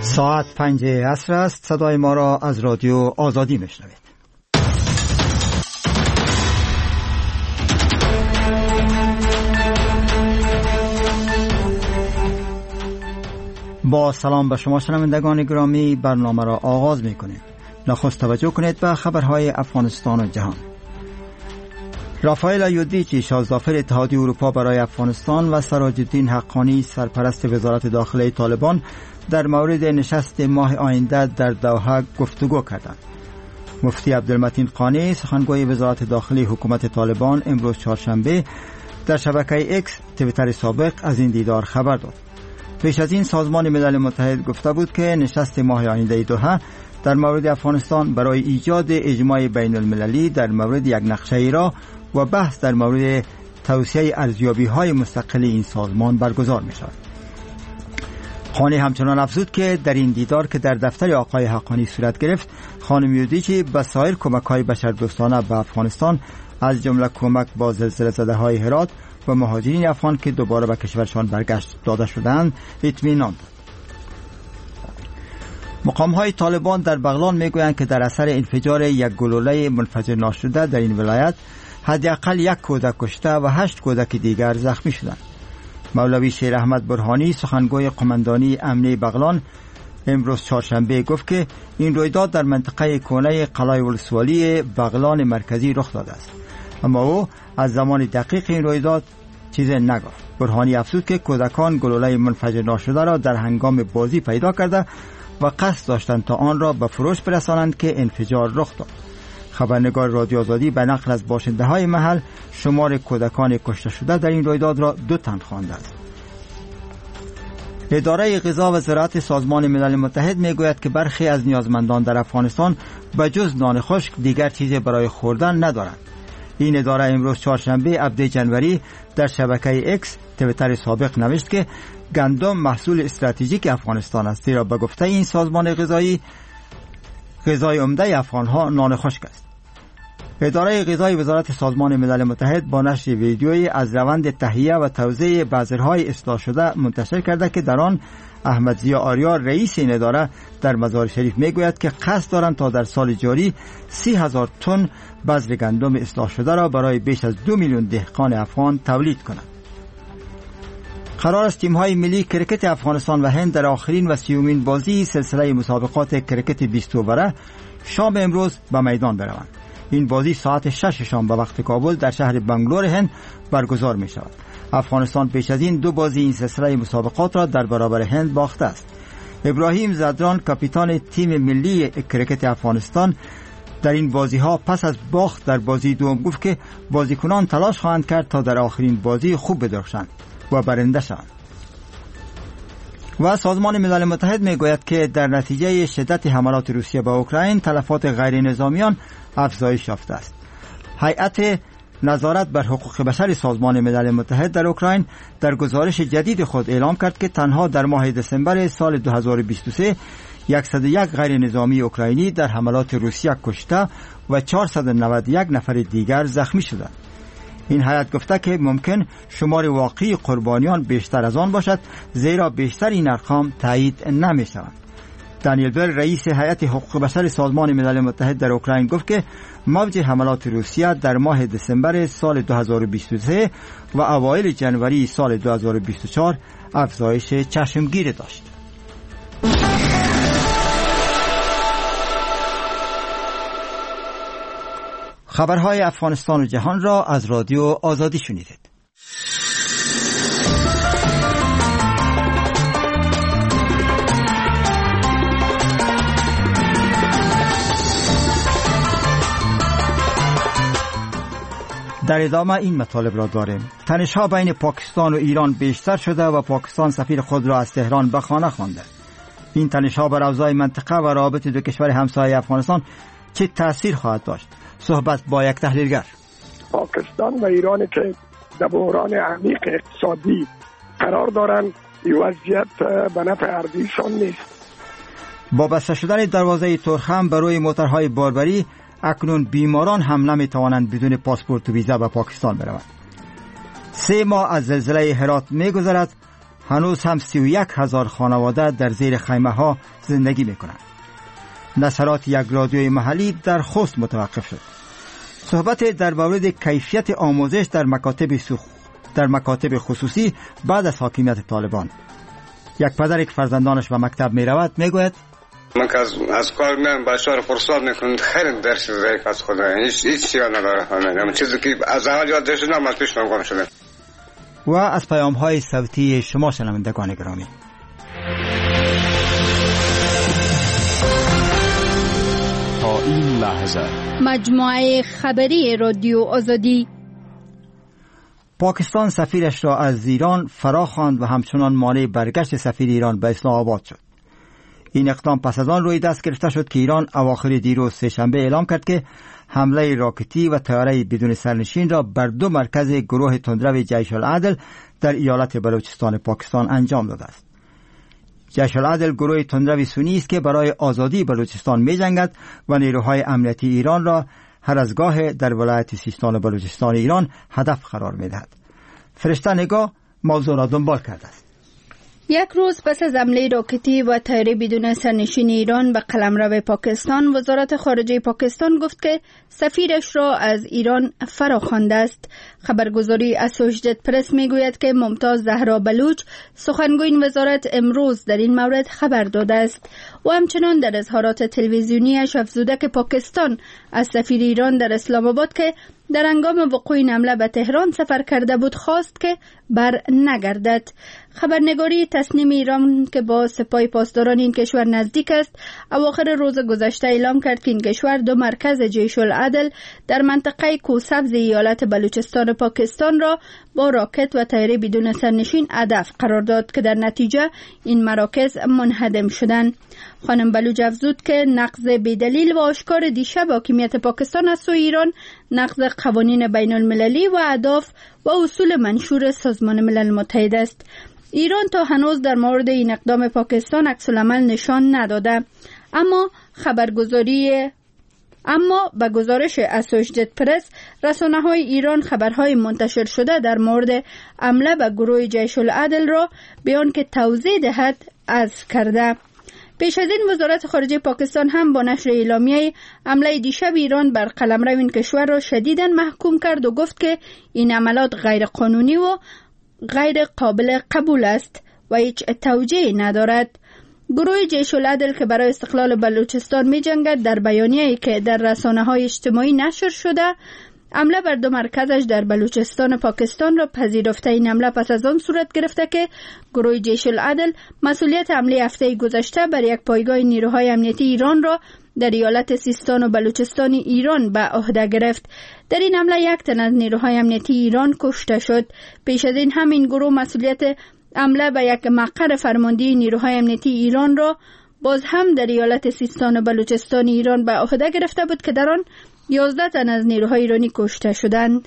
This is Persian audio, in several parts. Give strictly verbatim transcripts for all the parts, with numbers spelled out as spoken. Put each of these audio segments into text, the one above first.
ساعت پنج عصر است. صدای ما را از رادیو آزادی میشنوید. با سلام به شما شنوندگان گرامی، برنامه را آغاز میکنیم. نخست توجه کنید به خبرهای افغانستان و جهان. رافائل ایودیچی، شازدافر اتحادیه اروپا برای افغانستان، و سراج الدین حقانی، سرپرست وزارت داخله طالبان، در مورد نشست ماه آینده در دوحه گفتگو کردند. مفتی عبدالمتین قانی، سخنگوی وزارت داخلی حکومت طالبان، امروز چهارشنبه در شبکه اکس توییتر سابق از این دیدار خبر داد. پیش از این سازمان ملل متحد گفته بود که نشست ماه آینده دوحه در مورد افغانستان برای ایجاد اجماع بین المللی در مورد یک نقشه ای را و بحث در مورد توسعه ارزیابی‌های مستقل این سازمان برگزار می شود. خانی همچنان افزود که در این دیدار که در دفتر آقای حقانی صورت گرفت، خانم ایودیچی به سایر کمک‌های بشردوستانه به افغانستان از جمله کمک با زلزله زده‌های هرات و مهاجرین افغان که دوباره به کشورشان برگشت داده شدند اطمینان داد. مقام‌های طالبان در بغلان میگویند که در اثر انفجار یک گلوله منفجر ناشده در این ولایت حداقل یک کودک کشته و هشت کودک دیگر زخمی شدند. مولوی شیر احمد برهانی، سخنگوی قماندانی امنیه بغلان، امروز چهارشنبه گفت که این رویداد در منطقه کونه قلعه ولسوالی بغلان مرکزی رخ داده است، اما او از زمان دقیق این رویداد چیزی نگفت. برهانی افزود که کودکان گلوله منفجر ناشده را در هنگام بازی پیدا کرده و قصد داشتند تا آن را به فروش برسانند که انفجار رخ داد. خبرنگار رادیو آزادی به نقل از باشنده های محل شمار کودکان کشته شده در این رویداد را دو تن خوانده است. اداره غذا و زراعت سازمان ملل متحد میگوید که برخی از نیازمندان در افغانستان به جز نان خشک دیگر چیزی برای خوردن ندارند. این اداره امروز چهارشنبه هفدهم جنوری در شبکه اکس توییتر سابق نوشت که گندم محصول استراتژیک افغانستان است، زیرا به گفته این سازمان غذایی غذای عمده افغانها نان خشک است. اداره غذای وزارت سازمان ملل متحد با نشر ویدیویی از روند تهیه و توزیع بذرهای اصلاح شده منتشر کرده که در آن احمد ضیا آریا، رئیس این اداره، در مزار شریف میگوید که قصد دارند تا در سال جاری سی هزار تن بذر گندم اصلاح شده را برای بیش از دو میلیون دهقان افغان تولید کنند. قرار است تیم‌های ملی کرکت افغانستان و هند در آخرین و سیومین بازی سلسله مسابقات کرکت بیست اووره شام امروز به میدان بروند. این بازی ساعت شش شام به وقت کابل در شهر بنگلور هند برگزار می شود. افغانستان پیش از این دو بازی این سلسله مسابقات را در برابر هند باخته است. ابراهیم زدران، کاپیتان تیم ملی کرکت افغانستان، در این بازی ها پس از باخت در بازی دوم گفت که بازیکنان تلاش خواهند کرد تا در آخرین بازی خوب بدرخشند و برنده شوند. و سازمان ملل متحد میگوید که در نتیجه شدت حملات روسیه به اوکراین تلفات غیر نظامیان افزایش یافته است. هیئت نظارت بر حقوق بشر سازمان ملل متحد در اوکراین در گزارش جدید خود اعلام کرد که تنها در ماه دسامبر سال دو هزار و بیست و سه صد و یک غیر نظامی اوکراینی در حملات روسیه کشته و چهارصد و نود و یک نفر دیگر زخمی شدند. این هیئت گفته که ممکن شمار واقعی قربانیان بیشتر از آن باشد، زیرا بیشتر این ارقام تایید نمی شوند. دانیل بر، رئیس هیئت حقوق بشر سازمان ملل متحد در اوکراین گفت که موج حملات روسیه در ماه دسامبر سال دو هزار و بیست و سه و اوایل جنوری سال دو هزار و بیست و چهار افزایش چشمگیر داشت. خبرهای افغانستان و جهان را از رادیو آزادی شنیدید. در ادامه این مطالب را داریم. تنش‌ها بین پاکستان و ایران بیشتر شده و پاکستان سفیر خود را از تهران به خانه خوانده. این تنش‌ها بر اوضاع منطقه و روابط دو کشور همسایه افغانستان چه تأثیر خواهد داشت؟ صحبت با یک تحلیلگر. پاکستان و ایران که در بحران عمیق اقتصادی قرار دارند، این وضعیت به نفع اردویشان نیست. با بسته شدن دروازه ترخم بر روی موترهای باربری، اکنون بیماران هم نمیتوانند بدون پاسپورت و ویزا به پاکستان بروند. سه ماه از زلزله هرات میگذرد، هنوز هم سی و یک هزار خانواده در زیر خیمه ها زندگی می کنند. نشرات یک رادیوی محلی در خوست متوقف شد. صحبت در مورد کیفیت آموزش در مکاتب سخ... در مکاتب خصوصی بعد از حاکمیت طالبان. یک پدر که فرزندانش به مکتب می رود می گوید من که از, از کار میام بچه‌ها رو فرصت میکنم خیلی درس ضعیف از خدا هیچ هیچ چیزی نداره همین چیزی که از اول یاد داشتم از پیش نگم شده. و از پیام های صوتی شما شنوندگان گرامی، تا این لحظه مجموعه خبری رادیو آزادی. پاکستان سفیرش را از ایران فراخواند و همچنان مانع برگشت سفیر ایران به اسلام آباد شد. این اقدام پس از آن روی دست گرفته شد که ایران اواخر دیروز سه‌شنبه اعلام کرد که حمله راکتی و طیاره بدون سرنشین را بر دو مرکز گروه تندرو جیش العدل در ایالت بلوچستان پاکستان انجام داده است. جیش العدل گروه تندرو سنی است که برای آزادی بلوچستان می جنگد و نیروهای امنیتی ایران را هر از گاه در ولایت سیستان و بلوچستان ایران هدف قرار می دهد. فرشته نگاه موضوع را دنبال کرده است. یک روز پس از حمله راکتی و طیاره بدون سرنشین ایران به قلمرو پاکستان، وزارت خارجه پاکستان گفت که سفیرش را از ایران فراخوانده است. خبرگزاری اسوشیتد پرس میگوید که ممتاز زهرا بلوچ سخنگوی این وزارت امروز در این مورد خبر داده است و همچنان در اظهارات تلویزیونیش افزوده که پاکستان از سفیر ایران در اسلام آباد که در هنگام وقوع این حمله به تهران سفر کرده بود خواست که بر نگردد. خبرنگاری تصنیم ایران که با سپاه پاسداران این کشور نزدیک است، اواخر روز گذشته اعلام کرد که این کشور دو مرکز جیش العدل در منطقه کوسبز ایالت بلوچستان پاکستان را با راکت و طیاره بدون سرنشین هدف قرار داد که در نتیجه این مراکز منهدم شدند. خانم بلوچ افزود که نقض بی‌دلیل و آشکار دیشب حاکمیت پاکستان از سوی ایران نقض قوانین بین المللی و اهداف و اصول منشور سازمان ملل متحد است. ایران تا هنوز در مورد این اقدام پاکستان عکس‌العمل نشان نداده، اما خبرگزاری اما به گزارش اسوشیتد پرس رسانه‌های ایران خبرهای منتشر شده در مورد حمله به گروه جیش العدل را به آنکه توضیح دهد عرض کرده. پیش از این وزارت خارجه پاکستان هم با نشر اعلامیه حمله دیشب ایران بر قلمرو این کشور را شدیداً محکوم کرد و گفت که این عملیات غیر قانونی و غیر قابل قبول است و هیچ توجیهی ندارد. گروه جیش العدل که برای استقلال بلوچستان می جنگد در بیانیه‌ای که در رسانه‌های اجتماعی نشر شده، حمله بر دو مرکزش در بلوچستان پاکستان را پذیرفته. این حمله پس از آن صورت گرفته که گروه جیش العدل مسئولیت حمله هفته گذشته بر یک پایگاه نیروهای امنیتی ایران را در ایالت سیستان و بلوچستان ایران به عهده گرفت. در این حمله یک تن از نیروهای امنیتی ایران کشته شد. پیش از این هم این گروه مسئولیت حمله به یک مقر فرماندهی نیروهای امنیتی ایران را باز هم در ایالت سیستان و بلوچستان ایران به عهده گرفته بود که در آن یازده تن از نیروهای ایرانی کشته شدند.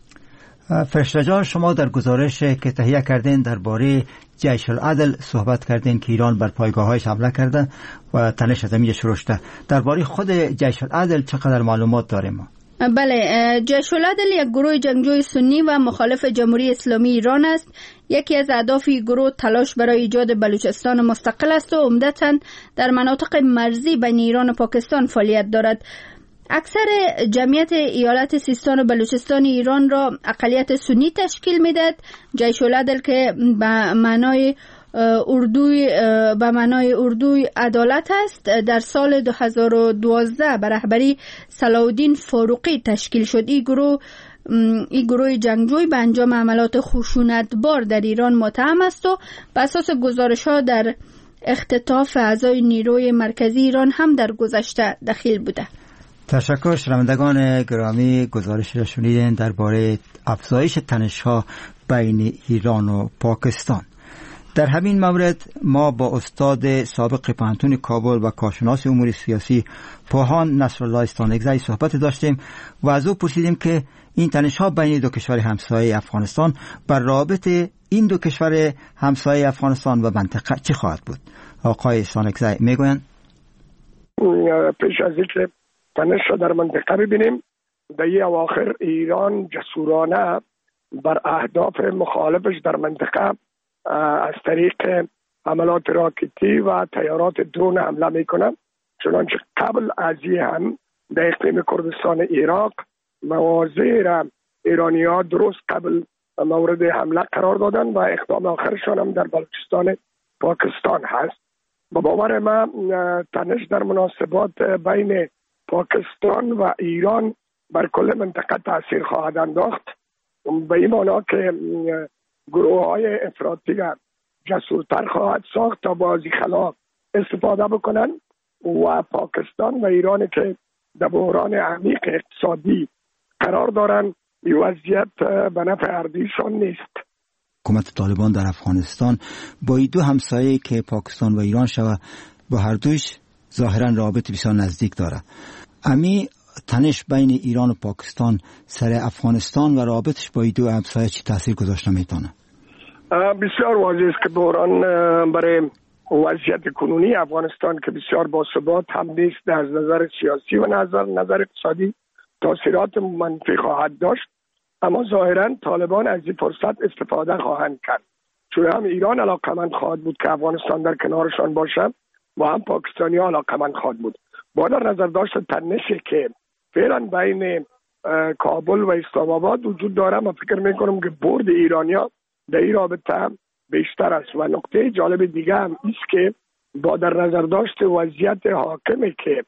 فرشته جان، شما در گزارش که تهیه کردین درباره جیش العدل صحبت کردین که ایران بر پایگاه‌هایش حمله کرده و تنش از زمین شروع شده. درباره خود جیش العدل چقدر معلومات داریم ما؟ بله، جیش العدل یک گروه جنگجوی سنی و مخالف جمهوری اسلامی ایران است. یکی از اهداف گروه تلاش برای ایجاد بلوچستان مستقل است و عمدتاً در مناطق مرزی بین ایران و پاکستان فعالیت دارد. اکثر جمعیت ایالت سیستان و بلوچستان ایران را اقلیت سنی تشکیل میدهد. جیش العدل که به معنای اردوی به معنای اردوی عدالت است، در سال دو هزار و دوازده به رهبری صلاح‌الدین فاروقی تشکیل شد. این گروه این گروه جنگجوی به انجام عملیات خشونتبار در ایران متهم است و بر اساس گزارش‌ها در اختطاف اعضای نیروی مرکزی ایران هم در گذشته دخیل بوده. تشکر. شنوندگان گرامی، گزارش را شنیدین درباره افزایش تنش‌ها بین ایران و پاکستان. در همین مورد ما با استاد سابق پوهنتون کابل و کارشناس امور سیاسی پوهان نصرالله استانکزی صحبت داشتیم و از او پرسیدیم که این تنش‌ها بین دو کشور همسایه افغانستان بر رابطه این دو کشور همسایه افغانستان و منطقه چه خواهد بود. آقای استانکزی میگویند پیش از اینکه تنش را در منطقه ببینیم، در این اواخر ایران جسورانه بر اهداف مخالفش در منطقه از طریق حملات راکتی و تیارات درون حمله میکنن. چنانچه قبل از این هم در اقلیم کردستان عراق مواضع را ایرانی ها درست قبل مورد حمله قرار دادن و اقدام آخرشان هم در بلوچستان پاکستان هست. با باور من تنش در مناسبات بین پاکستان و ایران بر کل منطقه تاثیر خواهد انداخت، به این معنی که گروه های افراطی را جسورتر خواهد ساخت تا با از خلا استفاده بکنن و پاکستان و ایران که در بحران عمیق اقتصادی قرار دارن این وضعیت به نفع اردیشان نیست. حکومت طالبان در افغانستان با این دو همسایه که پاکستان و ایران شود با هر دوش ظاهرا رابط بسیار نزدیک داره. امی تنش بین ایران و پاکستان سر افغانستان و رابطش با این دو همسایه چی تاثیر گذاشته میتونه؟ بسیار واضح است که بحران برای وضعیت کنونی افغانستان که بسیار باثبات هم نیست از نظر سیاسی و نظر نظر اقتصادی تاثیرات منفی خواهد داشت، اما ظاهرا طالبان از این فرصت استفاده خواهند کرد، چون هم ایران علاقمند خواهد بود که افغانستان در کنارشان باشه و هم پاکستانی ها علاقمند خواهد بود. با در نظر داشت تنشی که فعلا بین کابل و اسلام آباد وجود داره، من فکر میکنم که برد ایرانیا در این رابطه بیشتر است. و نکته جالب دیگه هم است که با در نظر داشت وضعیت حاکمی که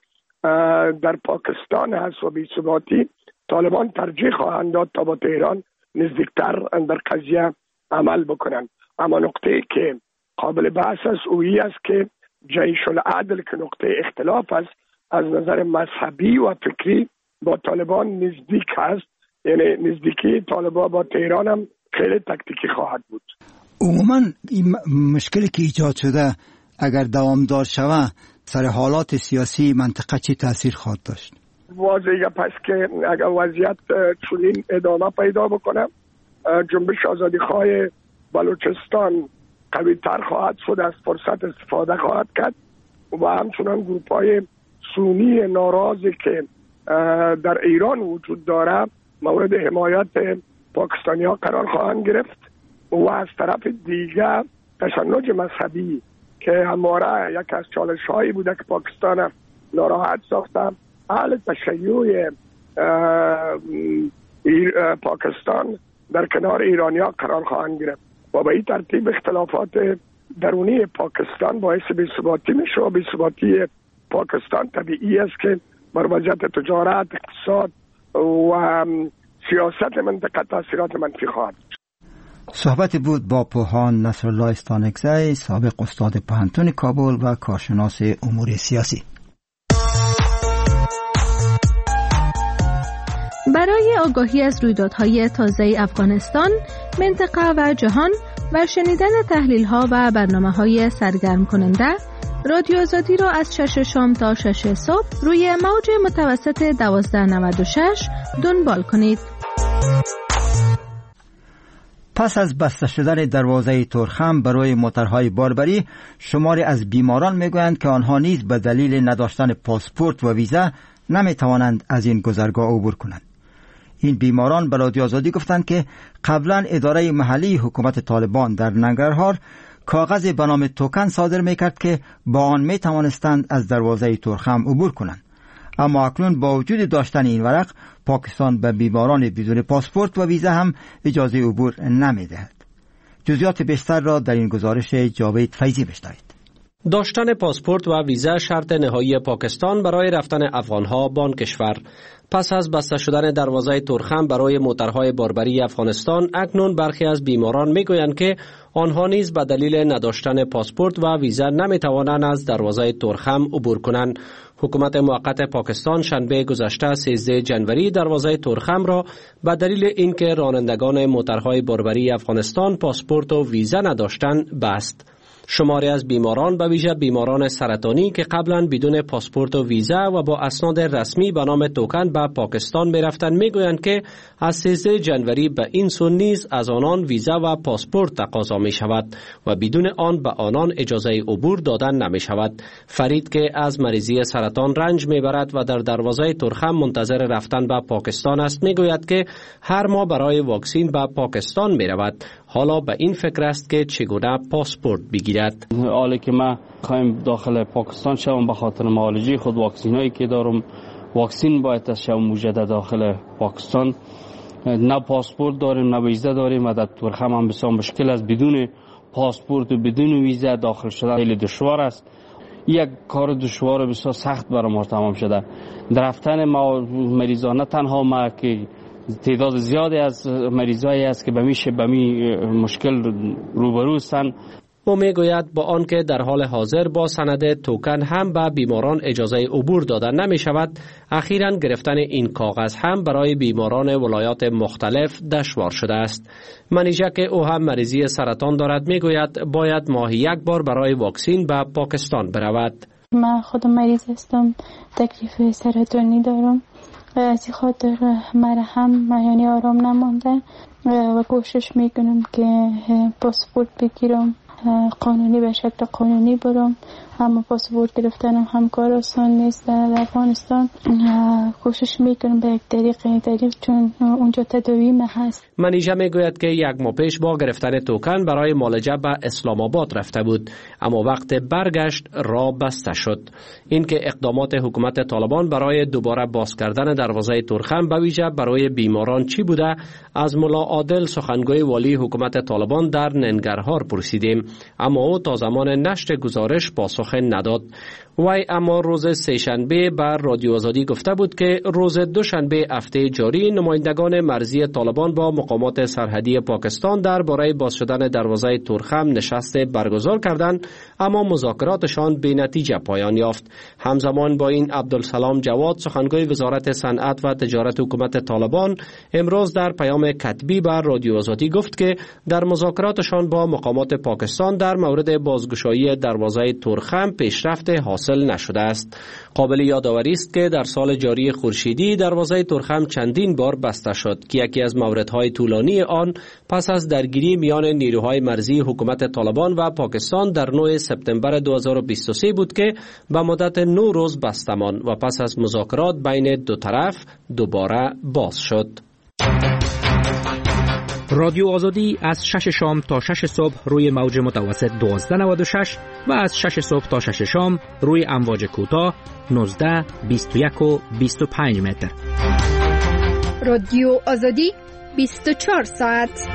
در پاکستان هست و بی‌ثباتی، طالبان ترجیح خواهند داد تا با تهران نزدیکتر در قضیه عمل بکنند. اما نکته که قابل بحث است اویی است که جیش العدل که نقطه اختلاف است از نظر مذهبی و فکری با طالبان نزدیک است، یعنی نزدیکی طالبان با تهران هم خیلی تکتیکی خواهد بود. عموما این مشکلی که ایجاد شده اگر دوامدار شود سر حالات سیاسی منطقه چی تاثیر خواهد داشت؟ واضحه پس که اگر وضعیت چنین ادامه پیدا بکنه، جنبش آزادیخواه بلوچستان قوی تر خواهد شد، از فرصت استفاده خواهد کرد و همچنان گروپ های سنی ناراضی که در ایران وجود داره مورد حمایت پاکستانی ها قرار خواهند گرفت و از طرف دیگر تشنج مذهبی که همواره یک از چالش هایی بوده که پاکستان ناراحت ساخته، اهل تشیع پاکستان در کنار ایرانی ها قرار خواهند گرفت و به این ترتیب اختلافات درونی پاکستان باعث بی‌ثباتی میشه و بی‌ثباتی پاکستان طبیعی است که بر وضعیت تجارت، اقتصاد و سیاست منطقه تاثیرات منفی خواهد. صحبت بود با پوهان نصرالله استانکزی، سابق استاد پوهنتون کابل و کارشناس امور سیاسی. برای آگاهی از رویدادهای تازه افغانستان، منطقه و جهان و شنیدن تحلیل‌ها و برنامه‌های سرگرم کننده، رادیو آزادی را از شش شام تا شش صبح روی موج متوسط دوازده نود و شش دنبال کنید. پس از بسته شدن دروازه ترخم برای موترهای باربری، شماری از بیماران میگویند که آنها نیز به دلیل نداشتن پاسپورت و ویزا نمیتوانند از این گذرگاه عبور کنند. این بیماران به رادیو آزادی گفتند که قبلا اداره محلی حکومت طالبان در ننگرهار کاغذ به نام توکن صادر میکرد که با آن میتوانستند از دروازه ترخم عبور کنند، اما اکنون با وجود داشتن این ورق پاکستان به بیماران بدون پاسپورت و ویزا هم اجازه عبور نمیدهد. جزئیات بیشتر را در این گزارش جاوید فیضی بشنوید. داشتن پاسپورت و ویزا شرط نهایی پاکستان برای رفتن افغانها به آن کشور. پس از بسته شدن دروازه ترخم برای موترهای باربری افغانستان، اکنون برخی از بیماران میگویند که آنها نیز به دلیل نداشتن پاسپورت و ویزا نمیتوانند از دروازه ترخم عبور کنند. حکومت موقت پاکستان شنبه گذشته سیزده جنوری دروازه ترخم را به دلیل اینکه رانندگان موترهای باربری افغانستان پاسپورت و ویزا نداشتند بست. شماری از بیماران به ویژه بیماران سرطانی که قبلا بدون پاسپورت و ویزا و با اسناد رسمی به نام توکن به پاکستان می رفتند میگویند که از سیزده جنوری به این سو نیز از آنان ویزا و پاسپورت تقاضا می شود و بدون آن به آنان اجازه عبور دادن نمی شود. فرید که از مریضی سرطان رنج می برد و در دروازه ترخم منتظر رفتن به پاکستان است میگوید که هر ماه برای واکسین به پاکستان می رود. حالا به این فکر است که چگونه پاسپورت بگیرد. حالا که ما خواهیم داخل پاکستان شوم به خاطر معالجه خود واکسینایی که دارم، واکسین باید از شوم مجدد داخل پاکستان. نه پاسپورت داریم نه ویزا داریم و در تورخم هم بسیار مشکل است. بدون پاسپورت و بدون ویزا داخل شدن خیلی دشوار است. یک کار دشوار و بسیار سخت برای ما تمام شده. در رفتن ما مریضان، نه تنها ما که تعداد زیادی از مریضایی است که به میشه به می مشکل روبرو هستند. او میگوید با آنکه در حال حاضر با سند توکن هم به بیماران اجازه عبور داده نمی شود، اخیراً گرفتن این کاغذ هم برای بیماران ولایات مختلف دشوار شده است. منیژه که او هم مریضی سرطان دارد میگوید باید ماهی یک بار برای واکسین به پاکستان برود. من خودم مریض هستم، تکلیف سرطانی دارم و از این خاطر مرا هم یعنی آرام نمانده و کوشش میکنم که پاسپورت بگیرم، قانونی به شکل قانونی برم. اما پاسپورت گرفتنم هم کار آسان نیست در افغانستان. کوشش میکنم به یک طریق طریق چون اونجا تداویم هست. منیژه میگوید که یک ماه پیش با گرفتن توکن برای معالجه به اسلام آباد رفته بود، اما وقت برگشت راه بسته شد. اینکه اقدامات حکومت طالبان برای دوباره باز کردن دروازه تورخم به ویژه برای بیماران چی بوده، از ملا عادل سخنگوی والی حکومت طالبان در ننگرهار پرسیدیم، اما او تا زمان نشر گزارش پاسخ نداد. وی اما روز سه‌شنبه بر رادیو آزادی گفته بود که روز دوشنبه هفته جاری نمایندگان مرزی طالبان با مقامات سرحدی پاکستان درباره باز شدن دروازه تورخم نشست برگزار کردند، اما مذاکراتشان بی نتیجه پایان یافت. همزمان با این عبدالسلام جواد سخنگوی وزارت صنعت و تجارت حکومت طالبان امروز در پیام کتبی بر رادیو آزادی گفت که در مذاکراتشان با مقامات پاکستان در مورد بازگشایی دروازه تورخم پیشرفت حاصل نشده است. قابل یادآوری است که در سال جاری خورشیدی دروازه تورخم چندین بار بسته شد که یکی از موردهای طولانی آن پس از درگیری میان نیروهای مرزی حکومت طالبان و پاکستان در نهم سپتامبر دو هزار و بیست و سه بود که به مدت نه روز بسته ماند و پس از مذاکرات بین دو طرف دوباره باز شد. رادیو آزادی از شش شام تا شش صبح روی موج متوسط دوازده نود و شش و از شش صبح تا شش شام روی امواج کوتاه نوزده، بیست و یک و بیست و پنج متر. رادیو آزادی بیست و چهار ساعت.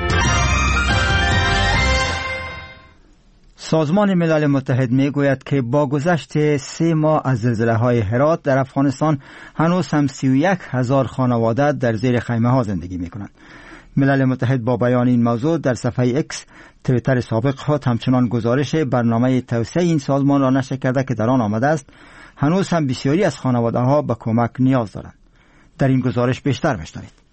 سازمان ملل متحد می گوید که با گذشت سه ماه از زلزله های هرات در افغانستان هنوز هم سی و یک هزار خانواده در زیر خیمه ها زندگی می کنند. ملل متحد با بیان این موضوع در صفحه اکس توییتر سابق خود همچنان گزارش برنامه توسعه این سازمان را نشر کرده که در آن آمده است هنوز هم بسیاری از خانواده ها به کمک نیاز دارند. در این گزارش بیشتر بشنوید.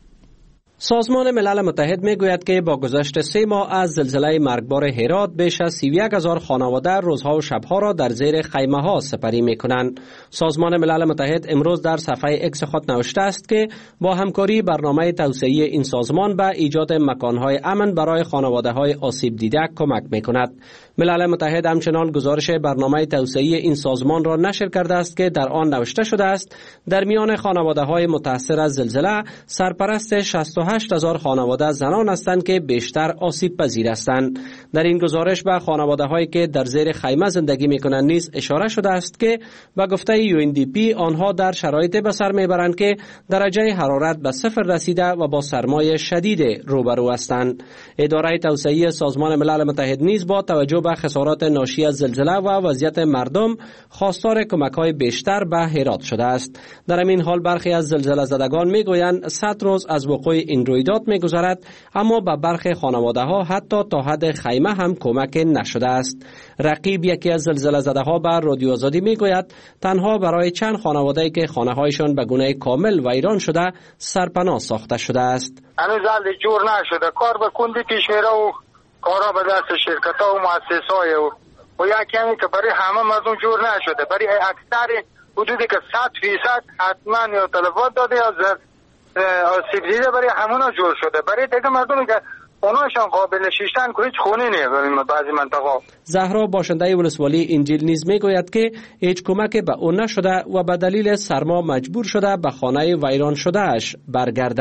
سازمان ملل متحد میگوید که با گذشت سه ماه از زلزله مرگبار هرات بیش از سی و یک هزار خانواده روزها و شبها را در زیر خیمه ها سپری میکنند. سازمان ملل متحد امروز در صفحه اکس خود نوشته است که با همکاری برنامه توسعه این سازمان به ایجاد مکانهای امن برای خانواده های آسیب دیده کمک میکند. ملل متحد همچنان گزارش برنامه توسعه این سازمان را نشر کرده است که در آن نوشته شده است در میان خانواده های متاثر از زلزله سرپرست شصت و هشت هزار خانواده زنان هستند که بیشتر آسیب پذیر هستند. در این گزارش به خانواده هایی که در زیر خیمه زندگی میکنند نیز اشاره شده است که به گفته یو ان دی پی آنها در شرایطی به سر میبرند که درجه حرارت به صفر رسیده و با سرمای شدید روبرو هستند. اداره توسعه سازمان ملل متحد نیز با توجه به خسارات ناشی از زلزله و وضعیت مردم خواستار کمک‌های بیشتر به هرات شده است. در همین حال برخی از زلزله زدگان میگویند صد روز از وقوع این رویداد میگذرد، اما به برخی خانواده ها حتی تا حد خیمه هم کمک نشده است. رقیب یکی از زلزله زده ها به رادیو آزادی میگوید تنها برای چند خانواده که خانه هایشان به گونه کامل ویران شده سرپناه ساخته شده است. هنوز حل جور نشده، کار به کندی پیش میره و کارا به دست شرکت ها و مؤسسه های و, و یکی همی که برای همه مردم جور نشده. برای اکثر حدودی که صد فیصد حتما یا تلفات داده یا آسیب دیده برای همونا جور شده. برای دیگه مردمی که اوناشان قابل شیشتن که هیچ خونی نیه بعضی منطقه. زهرا باشنده ولسوالی انجیل نیز میگوید که هیچ کمک به اون نشده و به دلیل سرما مجبور شده به خانه ویران شده اش برگردد.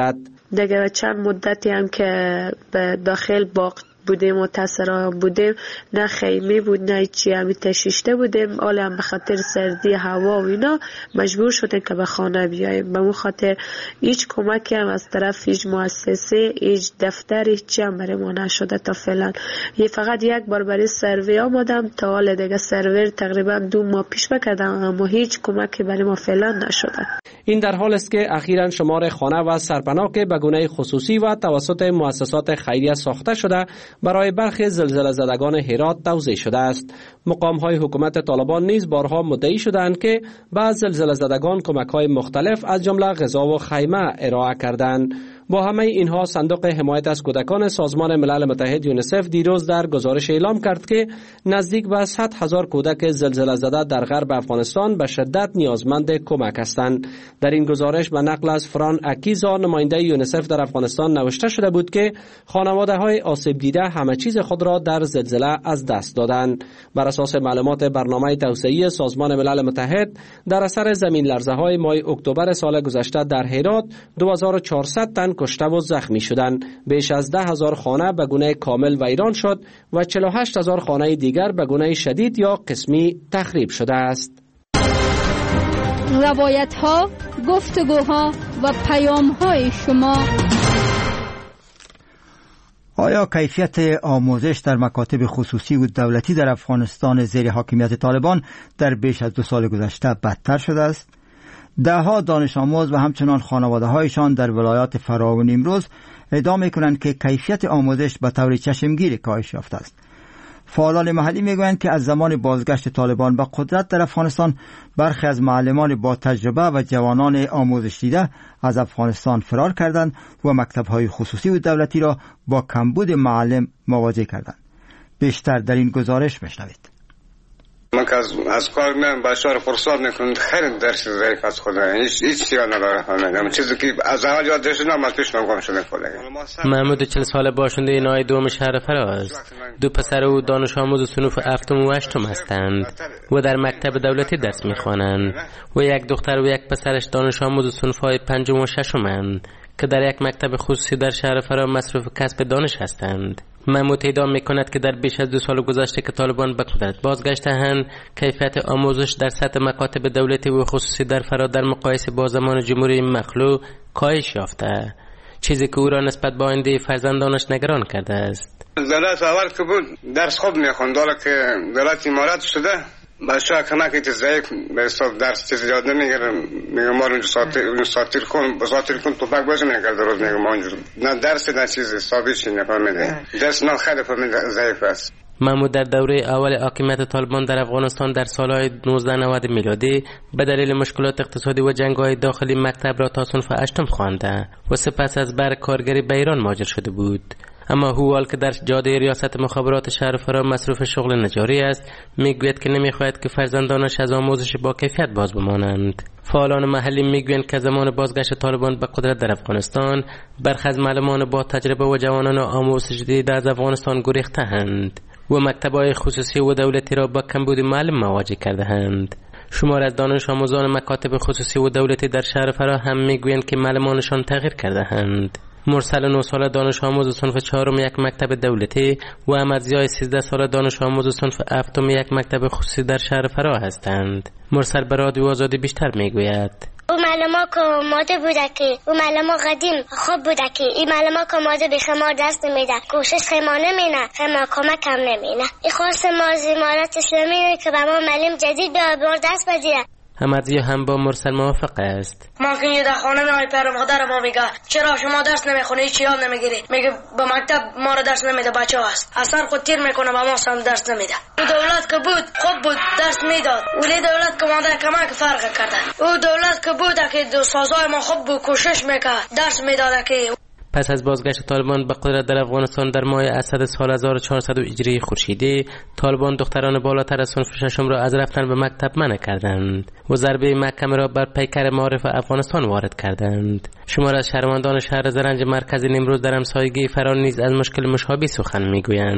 دیگه چند مدتی هم که به داخل باغ بودیم و تسرا بودیم، نه خیمه بود نه چی، همی تشیشته بودیم. حالا هم به خاطر سردی هوا و اینا مجبور شدیم که به خانه بیاییم. به اون خاطر هیچ کمکی هم از طرف هیچ مؤسسه، هیچ دفتر، هیچ هم برای ما نشده تا فعلا. یه فقط یک بار برای سروی آمدم، تا حال دیگه سروی تقریبا دو ماه پیش بکردم، اما هیچ کمکی برای ما فعلا نشده. این در حال است که اخیراً شمار خانه و سرپناه که به گونه خصوصی و توسط مؤسسات خیریه ساخته شده برای برخی زلزله زدگان هرات توزیع شده است. مقام‌های حکومت طالبان نیز بارها مدعی شدند که به زلزله زدگان کمک‌های مختلف از جمله غذا و خیمه ارائه کردند. با همه اینها صندوق حمایت از کودکان سازمان ملل متحد یونیسف دیروز در گزارش اعلام کرد که نزدیک به صد هزار کودک زلزله زده در غرب افغانستان به شدت نیازمند کمک هستند. در این گزارش به نقل از فران اکیزا نماینده یونیسف در افغانستان نوشته شده بود که خانواده‌های آسیب دیده همه چیز خود را در زلزله از دست دادند. بر اساس معلومات برنامه توسعه‌ای سازمان ملل متحد در اثر زمین لرزه‌های ماه اکتبر سال گذشته در هرات دو هزار و چهارصد تن کشته و زخمی شدند. بیش از ده هزار خانه به گونه کامل ویران شد و چهل و هشت هزار خانه دیگر به گونه شدید یا قسمی تخریب شده است. روایت ها، گفتگوها و پیام های شما. آیا کیفیت آموزش در مکاتب خصوصی و دولتی در افغانستان زیر حاکمیت طالبان در بیش از دو سال گذشته بدتر شده است؟ دهها دانش آموز و همچنان خانواده هایشان در ولایات فرا و نیمروز ادعا می‌کنند که کیفیت آموزش به طور چشمگیر کاهش یافته است. فعالان محلی میگویند که از زمان بازگشت طالبان به قدرت در افغانستان برخی از معلمان با تجربه و جوانان آموزش دیده از افغانستان فرار کردند و مکتب‌های خصوصی و دولتی را با کمبود معلم مواجه کردند. بیشتر در این گزارش بشنوید. من که از, از کار میام بچه‌ها فرصت میکنم خیلی درس ضعیف از خدا، هیچ هیچ چیزی نداره. همین چیزی که از اول یاد داشتم از پیش نگم شده خدا. محمود چهل ساله باشنده نای دوم شهر فراز، دو پسر او دانش آموز صنف هفتم و هشتم هستند و در مکتب دولتی درس میخوانند و یک دختر و یک پسرش دانش آموز صنف های پنجم و ششمند که در یک مکتب خصوصی در شهر فرا مصروف کسب دانش هستند. محمود ادعا میکند که در بیش از دو سال گذشته که طالبان به قدرت بازگشتند، کیفیت آموزش در سطح مکاتب دولتی و خصوصی در فرا در مقایسه با زمان جمهوری مخلوع کاهش یافته، چیزی که او را نسبت به آینده فرزندانش نگران کرده است. دولت اول که بود درس خوب میخوند، حالا که دولت امارات شده بچه‌ها کمکی ضعیف به حساب درس چیز یاد نمیگیرن. میگم ما اونجا ساتیر ساتیر کن ساتیر کن توپک بازی میکرد روز. میگم ما اونجا نه درس نه چیز حسابی چی نفهمیده، درس نه خیلی فهمیده ضعیف است. محمود در دوره اول حاکمیت طالبان در افغانستان در سالهای نوزده نود میلادی به دلیل مشکلات اقتصادی و جنگ‌های داخلی مکتب را تا صنف هشتم خوانده و سپس از بر کارگری به ایران مهاجر شده بود. اما هوال که در جاده ریاست مخابرات شهر فرا مصروف شغل نجاری است، میگوید که نمیخواهد که فرزندانش از آموزش با کیفیت باز بمانند. فعالان محلی میگویند که زمان بازگشت طالبان به قدرت در افغانستان برخی از معلمان با تجربه و جوانان آموزش دیده از افغانستان گریخته‌اند و مکتب‌های خصوصی و دولتی را با کمبود معلم مواجه کرده‌اند. شمار از دانش آموزان مکاتب خصوصی و دولتی در شهر فرا هم میگویند که معلمانشان تغییر کرده‌اند. مرسل نه ساله دانش آموز صنف چهارم یک مکتب دولتی و احمدضیاء سیزده ساله دانش آموز صنف هفتم یک مکتب خصوصی در شهر فرا هستند. مرسل به رادیو آزادی بیشتر میگوید: او معلم ها که ماده بوده که او معلم ها قدیم خوب بوده که این معلم ها که ماده به خمار دست نمیده، کوشش خیما نمینه، خیما کمک هم نمینه. این خواست ما از امارت اسلامی که به ما معلم جدید به بار دست بدیده. احمدضیاء هم با مرسل موافق است. ما که یه در خانه میای پر مادر ما میگه چرا شما درس نمیخونی، هیچ یاد نمیگیری؟ میگه به مکتب ما رو درس نمیده، بچه هست اثر خود تیر میکنه، به ما هم درس نمیده. او دولت که بود خوب بود درس میداد، ولی دولت که ماده کمک فرق کرده. او دولت که بود که دو سازای ما خوب بود کوشش میکرد درس میداده که. پس از بازگشت طالبان به قدرت در افغانستان در ماه اسد سال هزار و چهارصد هجری خورشیدی، طالبان دختران بالاتر از صنف ششم را از رفتن به مکتب منع کردند و ضربه محکمه را بر پیکر معارف افغانستان وارد کردند. شمار از شهروندان شهر زرنج مرکزی نیمروز در همسایگی فرا نیز از مشکل مشابه سخن میگویند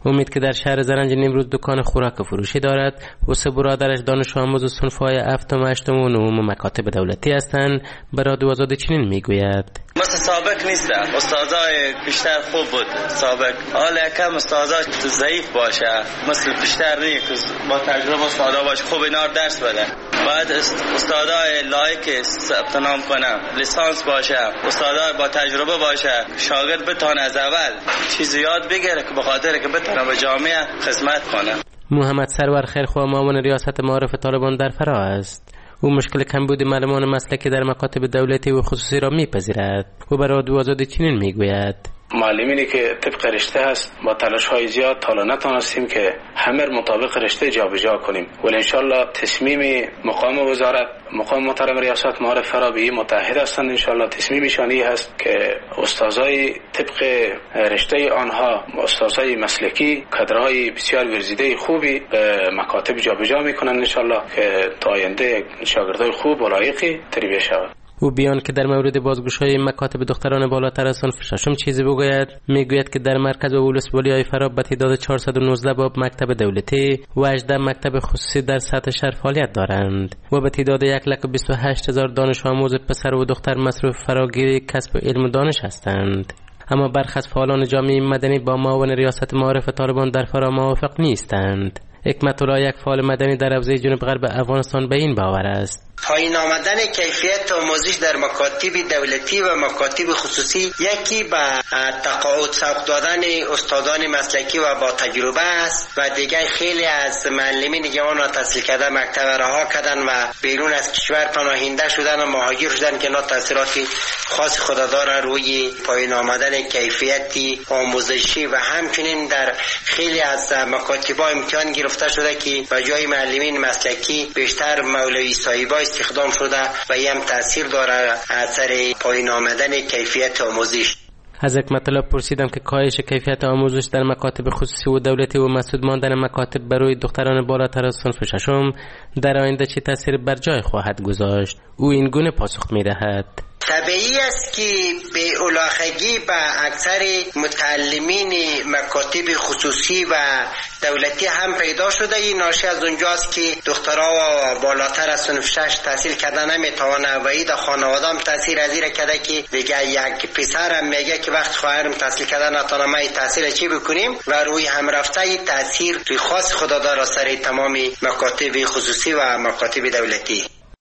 امید که در شهر زرنج نیمروز دکان خوراک فروشی دارد و سه برادرش دانش آموز صنف‌های هفتم، هشتم و نهم مکاتب دولتی هستند. برای رادیو آزادی چنین میگوید: مثل سابق نیست، استادای بیشتر خوب بود سابق، حالا کم استادای ضعیف باشه، مثل بیشتر نیست، با تجربه استادا باشه، خوب اینا درس بده. باید استادای لایق ثبت نام کنه، لیسانس باشه، استادای با تجربه باشه، شاگرد بتونه از اول چیز یاد بگیره که به خاطر که بتونه به جامعه خدمت کنه. محمد سرور خیرخواه معاون ریاست معارف طالبان در فرا است. او مشکل کمبود معلمان مسلکی در مکاتب دولتی و خصوصی را میپذیرد و برای رادیو آزادی چنین میگوید: معلمینی که طبق رشته هست با تلاش های زیاد تا الان نتونستیم که همه مطابق رشته جابجا کنیم، ولی انشالله تصمیم مقام وزارت، مقام محترم ریاست معارف فرابی متحد هستند. انشالله تصمیمشان این هست که استادای طبق رشته آنها، استادای مسلکی، کادرهای بسیار ورزیده خوبی به مکاتب جابجا میکنند انشالله که تا آینده شاگردای خوب و لایقی تربیت شود. او بیان که در مورد بازگشایی مکاتب دختران بالاتر از صنف ششم چیزی بگوید، میگوید که در مرکز و ولسوالی‌های فراب به تعداد چهارصد و نوزده باب مکتب دولتی و هجده مکتب خصوصی در سطح شهر فعالیت دارند و به تعداد یک لک و بیست و هشت هزار دانش آموز پسر و دختر مصروف فراگیری کسب علم و دانش هستند. اما برخی از فعالان جامعه مدنی با معاون ریاست معارف طالبان در فرا موافق نیستند. حکمت الله، یک فعال مدنی در حوزه جنوب غرب افغانستان، به این باور است: پایین آمدن کیفیت آموزش در مکاتب دولتی و مکاتب خصوصی یکی به تقاعد سوق دادن استادان مسلکی و با تجربه است و دیگر خیلی از معلمین جوان را تحصیل کرده مکتب رها کردن و بیرون از کشور پناهنده شدن و مهاجر شدن که اینا تاثیرات خاص خود داره روی پایین آمدن کیفیتی آموزشی و همچنین در خیلی از مکاتب امتحان گرفته شده که به جای معلمین مسلکی بیشتر مولوی صاحبای استخدام شده و این هم تاثیر داره اثر پایین آمدن کیفیت آموزش. از حکمت الله پرسیدم که کاهش کیفیت آموزش در مکاتب خصوصی و دولتی و مسدود ماندن مکاتب برای دختران بالاتر از صنف ششم در آینده چه تاثیر بر جای خواهد گذاشت. او این گونه پاسخ می‌دهد: طبیعی است که به اولاخگی به اکثر متعلمین مکاتب خصوصی و دولتی هم پیدا شده. این ناشی از اونجاست که دخترها و بالاتر از صنف شش تحصیل کرده نمیتوانه و این در خانواده هم تاثیر از این کرده که دیگه یک پسر هم میگه که وقت خواهرم تحصیل کرده نتوانم ما تحصیل چی بکنیم و روی هم رفته تاثیر روی خاص خدا داره سر تمام مکاتب خصوصی و مکاتب دولتی.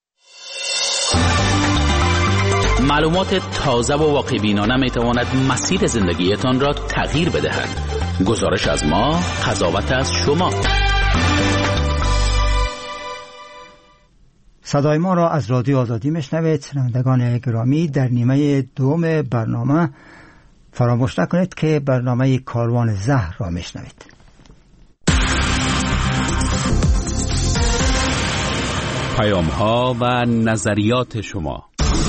معلومات تازه و واقع بینانه می تواند مسیر زندگیتان را تغییر بدهد. گزارش از ما، قضاوت از شما. صدای ما را از رادیو آزادی میشنوید. شنوندگان گرامی، در نیمه دوم برنامه فراموش نکنید که برنامه کاروان زهر را میشنوید. پیام ها و نظریات شما.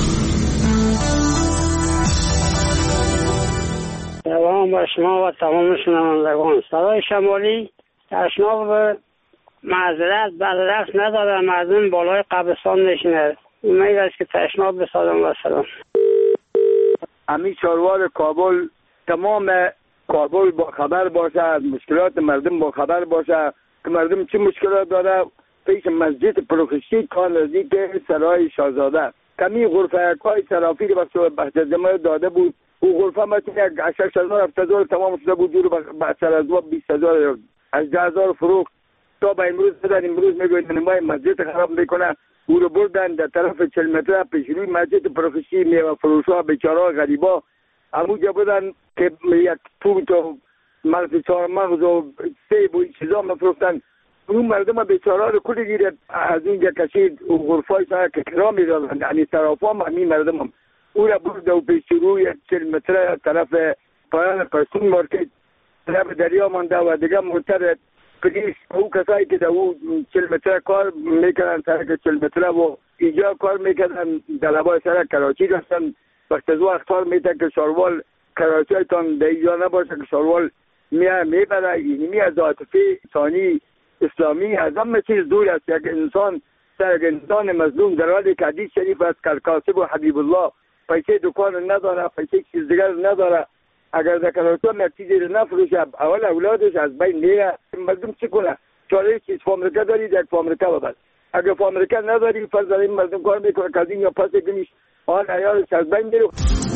سلام با شما و تمام شنوندگان. صدای شمالی تشناب به معذرت بردرخت نداره، مردم بالای قبرستان نشینه. امید است که تشناب بسازم و سلام. امی چاروار کابل، تمام کابل با خبر باشه، مشکلات مردم با خبر باشه که مردم چه مشکلات داره. پیش مسجد پروفسی کار نزدیک سرای شاهزاده کمی غرفه های صرافی رو وقتی بحث جمعه داده بود، او غرفه ما که یک شش هزار هفت هزار تمام شده بود، دور به سر از بیست هزار از ده هزار فروخت تا به امروز بدن. امروز میگوید نمای مسجد خراب میکنه. او رو بردن در طرف چهل متر پیش روی مسجد پروفسی میوه فروشا بیچارا غریبا همونجا بودن که یک پوت و مغز چهار مغز و سیب و این چیزا مفروختن. اون مردم بیچاره رو کلی گیرد از اینجا کشید و غرفای سر که کرا میدادن، یعنی طرف هم همین مردم هم او را برده و پیش روی چهل متر طرف پایان پرسون مارکت طرف دریا مانده و دیگه مرتر پلیس او کسایی که در او چهل متر کار میکنن سرک چهل متر و اینجا کار میکنن در لبای سرک کراچی رستن. وقت از وقت کار میتن که شاروال کراچی هایتان در اینجا نباشه که شاروال میبره. اینی می از عاطفه ثانی اسلامی از همه چیز دور است. یک انسان سر یک انسان مظلوم در حالی که حدیث شریف است که کاسب و حبیب الله پیسه دکان نداره، پیسه چیز دیگر نداره، اگر در کشور یک چیزی رو نفروشه اول اولادش از بین میره. مردم چی کنه؟ چاره چیز فامریکا دارید یک فامریکا ببر. اگر فامریکا نداری فرض داریم مردم کار میکنه که از این یا پس گمیش آن عیالش از بین میره.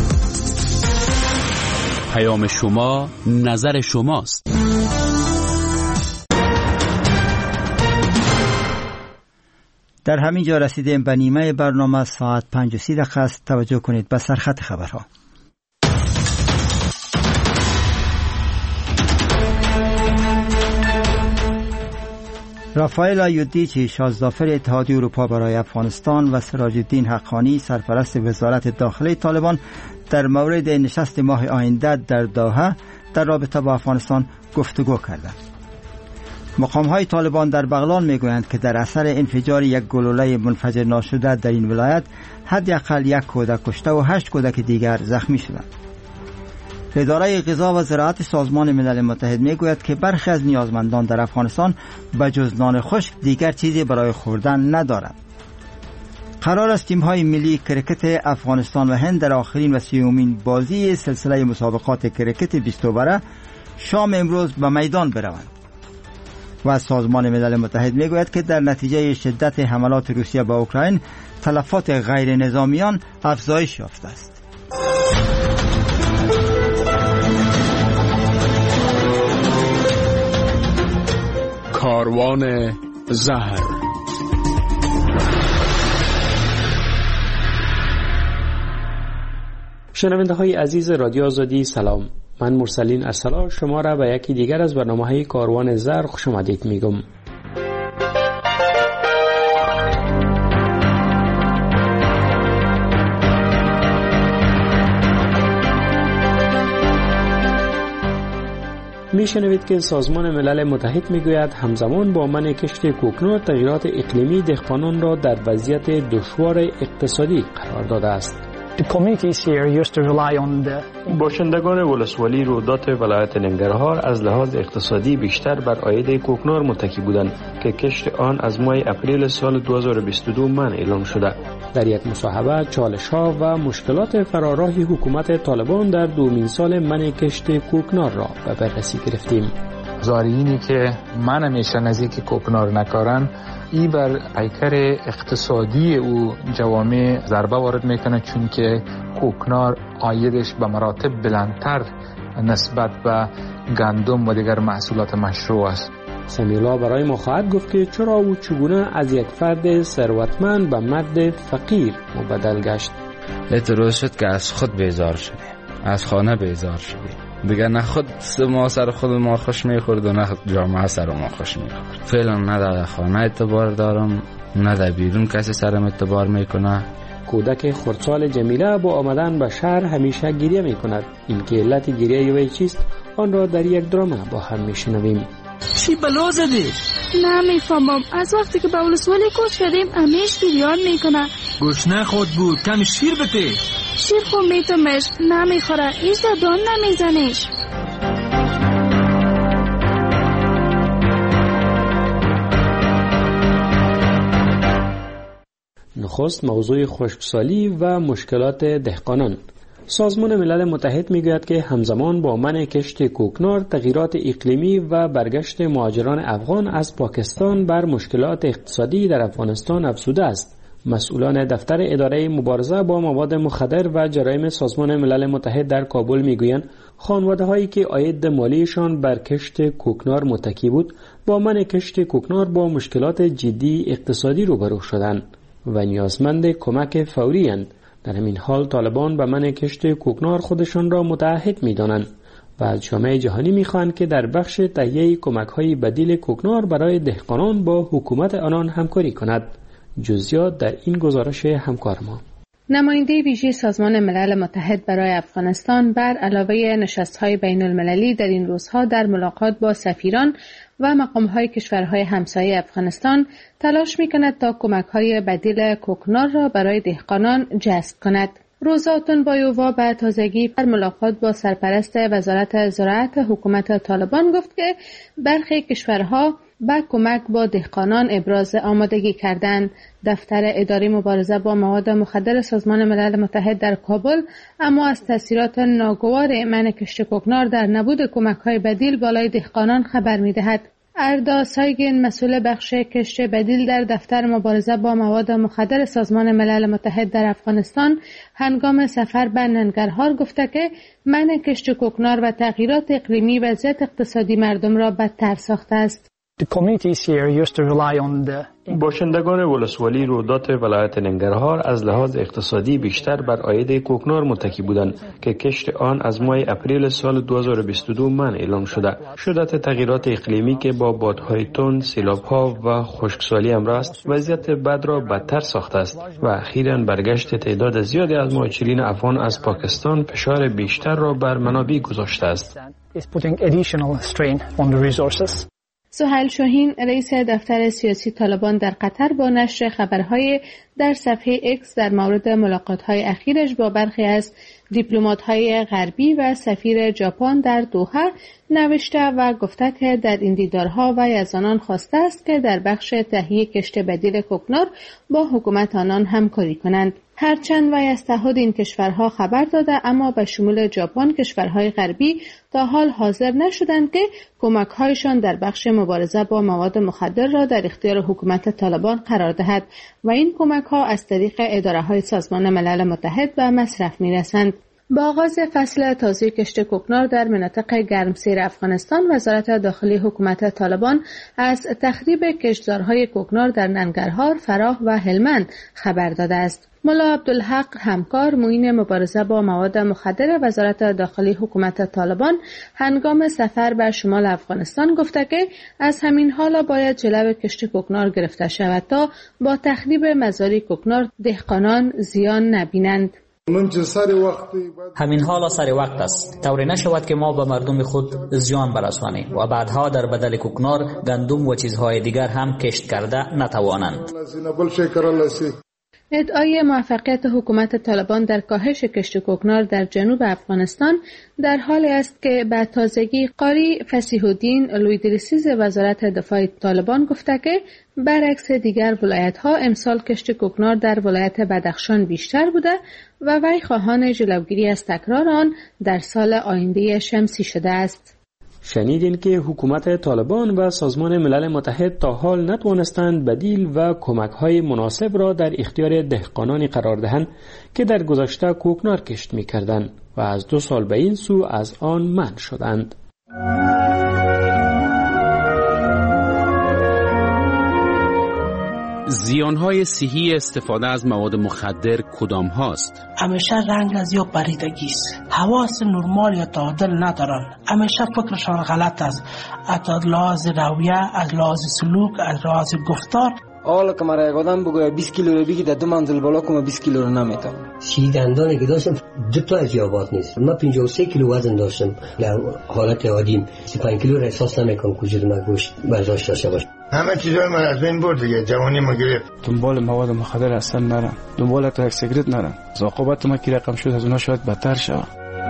پیام شما نظر شماست. در همین جا رسیدیم به نیمه برنامه. ساعت پنج و سی دقیقه است. توجه کنید به سرخط خبرها. رافائل آیودیچی شازدافر اتحادیه اروپا برای افغانستان و سراج الدین حقانی سرپرست وزارت داخلی طالبان در مورد نشست ماه آینده در دوحه در رابطه با افغانستان گفتگو کردند. مقام‌های طالبان در بغلان میگویند که در اثر انفجار یک گلوله منفجر ناشده در این ولایت حداقل یک کودک کشته و هشت کودک دیگر زخمی شدند. اداره غذا و زراعت سازمان ملل متحد میگوید که برخی از نیازمندان در افغانستان به جز نان خشک دیگر چیزی برای خوردن ندارند. قرار است تیم‌های ملی کرکت افغانستان و هند در آخرین و سیومین بازی سلسله مسابقات کرکت بیست اووره شام امروز به میدان بروند. و سازمان ملل متحد میگوید که در نتیجه شدت حملات روسیه به اوکراین تلفات غیر نظامیان افزایش یافته است. کاروان زهر. شنونده های عزیز رادیو آزادی سلام. من مرسلین ارسلا شما را به یکی دیگر از برنامه های کاروان زهر خوش آمدید میگم. میشنوید که سازمان ملل متحد میگوید همزمان با منع کشت کوکنار تغییرات اقلیمی دهقانان را در وضعیت دشوار اقتصادی قرار داده است. باشندگان ولسوالی رودات ولایت ننگرهار از لحاظ اقتصادی بیشتر بر عاید کوکنار متکی بودند که کشت آن از ماه اپریل سال دو هزار و بیست و دو منع اعلام شده. در یک مصاحبه چالش‌ها و مشکلات فراراهی حکومت طالبان در دومین سال منع کشت کوکنار را به بررسی گرفتیم. زارعینی که من میشه نزدیک کوکنار نکارن ای بر پیکر اقتصادی او جوامع ضربه وارد میکنه، چون که کوکنار عایدش به مراتب بلندتر نسبت به گندم و دیگر محصولات مشروع است. سمیلا برای ما خواهد گفت که چرا و چگونه از یک فرد ثروتمند به مرد فقیر مبدل گشت. اعتراض شد که از خود بیزار شدیم، از خانه بیزار شدیم. دیگه نه خود ما سر خود ما خوش میخورد و نه جامعه سر ما خوش میخورد. فعلا نه در خانه اعتبار دارم نه در بیرون کسی سرم اعتبار میکنه. کودک خردسال جمیله با آمدن به شهر همیشه گریه میکند. این که علت گریه وی چیست آن را در یک درامه با هم میشنویم. چی بلا زدی؟ نمیفهمم. از وقتی که به ولسوالی کوچ شدیم همیش گریان میکنه. گشنه خود بود، کمی شیر بده. شیر خود میتمش نمیخوره، ایش در دان نمیزنش. نخست موضوع خشکسالی و مشکلات دهقانان. سازمان ملل متحد میگوید که همزمان با منع کشت کوکنار، تغییرات اقلیمی و برگشت مهاجران افغان از پاکستان بر مشکلات اقتصادی در افغانستان افزوده است. مسئولان دفتر اداره مبارزه با مواد مخدر و جرایم سازمان ملل متحد در کابل میگویند خانواده‌هایی که عاید مالیشان بر کشت کوکنار متکی بود، با منع کشت کوکنار با مشکلات جدی اقتصادی روبرو شدند و نیازمند کمک فوری اند. در همین حال طالبان به منع کشت کوکنار خودشان را متعهد می‌دانند و از جامعه جهانی می‌خواهند که در بخش تهیه کمک‌های بدیل کوکنار برای دهقانان با حکومت آنان همکاری کند. جزئیات در این گزارش همکار ما. نماینده ویژه سازمان ملل متحد برای افغانستان بر علاوه نشست‌های بین‌المللی در این روزها در ملاقات با سفیران و مقام‌های کشورهای همسایه افغانستان تلاش می‌کند تا کمک‌های بدیل کوکنار را برای دهقانان جذب کند. روزا اتونبایووا به تازگی در ملاقات با سرپرست وزارت زراعت حکومت طالبان گفت که برخی کشورها به کمک با دهقانان ابراز آمادگی کردند. دفتر اداره مبارزه با مواد مخدر سازمان ملل متحد در کابل اما از تاثیرات ناگوار منع کشت کوکنار در نبود کمک‌های بدیل بالای دهقانان خبر می‌دهد. اردا سایگین مسئول بخش کشت بدیل در دفتر مبارزه با مواد مخدر سازمان ملل متحد در افغانستان هنگام سفر به ننگرهار گفته که منع کشت کوکنار و تغییرات اقلیمی وضعیت اقتصادی مردم را بدتر ساخته است. باشندگان ولسوالی رودات ولایت ننگرهار از لحاظ اقتصادی بیشتر بر عاید کوکنار متکی بودند که کشت آن از ماه اپریل سال دو هزار و بیست و دو منع اعلام شده. شدت تغییرات اقلیمی که با بادهای تند، سیلاب‌ها و خشکسالی همراه است، وضعیت بد را بدتر ساخته است و اخیراً برگشت تعداد زیادی از مهاجرین افغان از پاکستان فشار بیشتر را بر منابع گذاشته است. سهیل شاهین رئیس دفتر سیاسی طالبان در قطر با نشر خبرهای در صفحه اکس در مورد ملاقات‌های اخیرش با برخی از دیپلمات‌های غربی و سفیر ژاپن در دوحه نوشته و گفته که در این دیدارها وی از آنان خواسته است که در بخش تهیه کشت بدیل کوکنار با حکومت آنان همکاری کنند. هرچند وی از تعهد این کشورها خبر داده اما به شمول ژاپن کشورهای غربی تا حال حاضر نشدند که کمک‌هایشان در بخش مبارزه با مواد مخدر را در اختیار حکومت طالبان قرار دهد و این کمک‌ها از طریق اداره‌های سازمان ملل متحد به مصرف می‌رسند. با آغاز فصل تازه کشت کوکنار در مناطق گرمسیر افغانستان، وزارت داخلی حکومت طالبان از تخریب کشتزارهای کوکنار در ننگرهار، فراه و هلمند خبر داده است. ملا عبدالحق همکار معین مبارزه با مواد مخدر وزارت داخلی حکومت طالبان هنگام سفر به شمال افغانستان گفته که از همین حالا باید جلو کشت کوکنار گرفته شود تا با تخریب مزارع کوکنار دهقانان زیان نبینند. همین حالا سر وقت است طوری نشود که ما به مردم خود زیان برسانیم و بعدها در بدل کوکنار گندم و چیزهای دیگر هم کشت کرده نتوانند. ادعای موفقیت حکومت طالبان در کاهش کشت کوکنار در جنوب افغانستان در حالی است که به تازگی قاری فصیح الدین لویدرسیز وزارت دفاع طالبان گفته که برعکس دیگر ولایت‌ها امسال کشت کوکنار در ولایت بدخشان بیشتر بوده و وی خواهان جلوگیری از تکرار آن در سال آینده شمسی شده است. شنیدین که حکومت طالبان و سازمان ملل متحد تا حال نتوانستند بدیل و کمک‌های مناسب را در اختیار دهقانانی قرار دهند که در گذشته کوکنار کشت می‌کردند و از دو سال به این سو از آن منع شدند. زیانهای صحی استفاده از مواد مخدر کدام هاست؟ همیشه رنگ از یا پریدگی است. حواس نرمال یا تعادل ندارن. همیشه فکرشان غلط است. از لحاظ رویه، از لحاظ سلوک، از لحاظ گفتار. حالا که مرا یک آدم بگوید بیست کیلو رو بگی در دو منزل بالا کنم بیست کیلو رو نمیتونم. سی دندانی که داشتم دو تا از یابات نیست. من پنجاه و سه کیلو وزن داشتم. در حالت عادیم سی و پنج کیلو را احساس نمیکنم کجا من گوشت برداشت داشته باشم. همه چیزای من از بین برد دیگه. جوانی ما گرفت. دنبال مواد مخدر اصلا نرم. دنبال تا یک سیگرت نرم. عاقبت ما کی رقم شد از اونها شاید بدتر شود.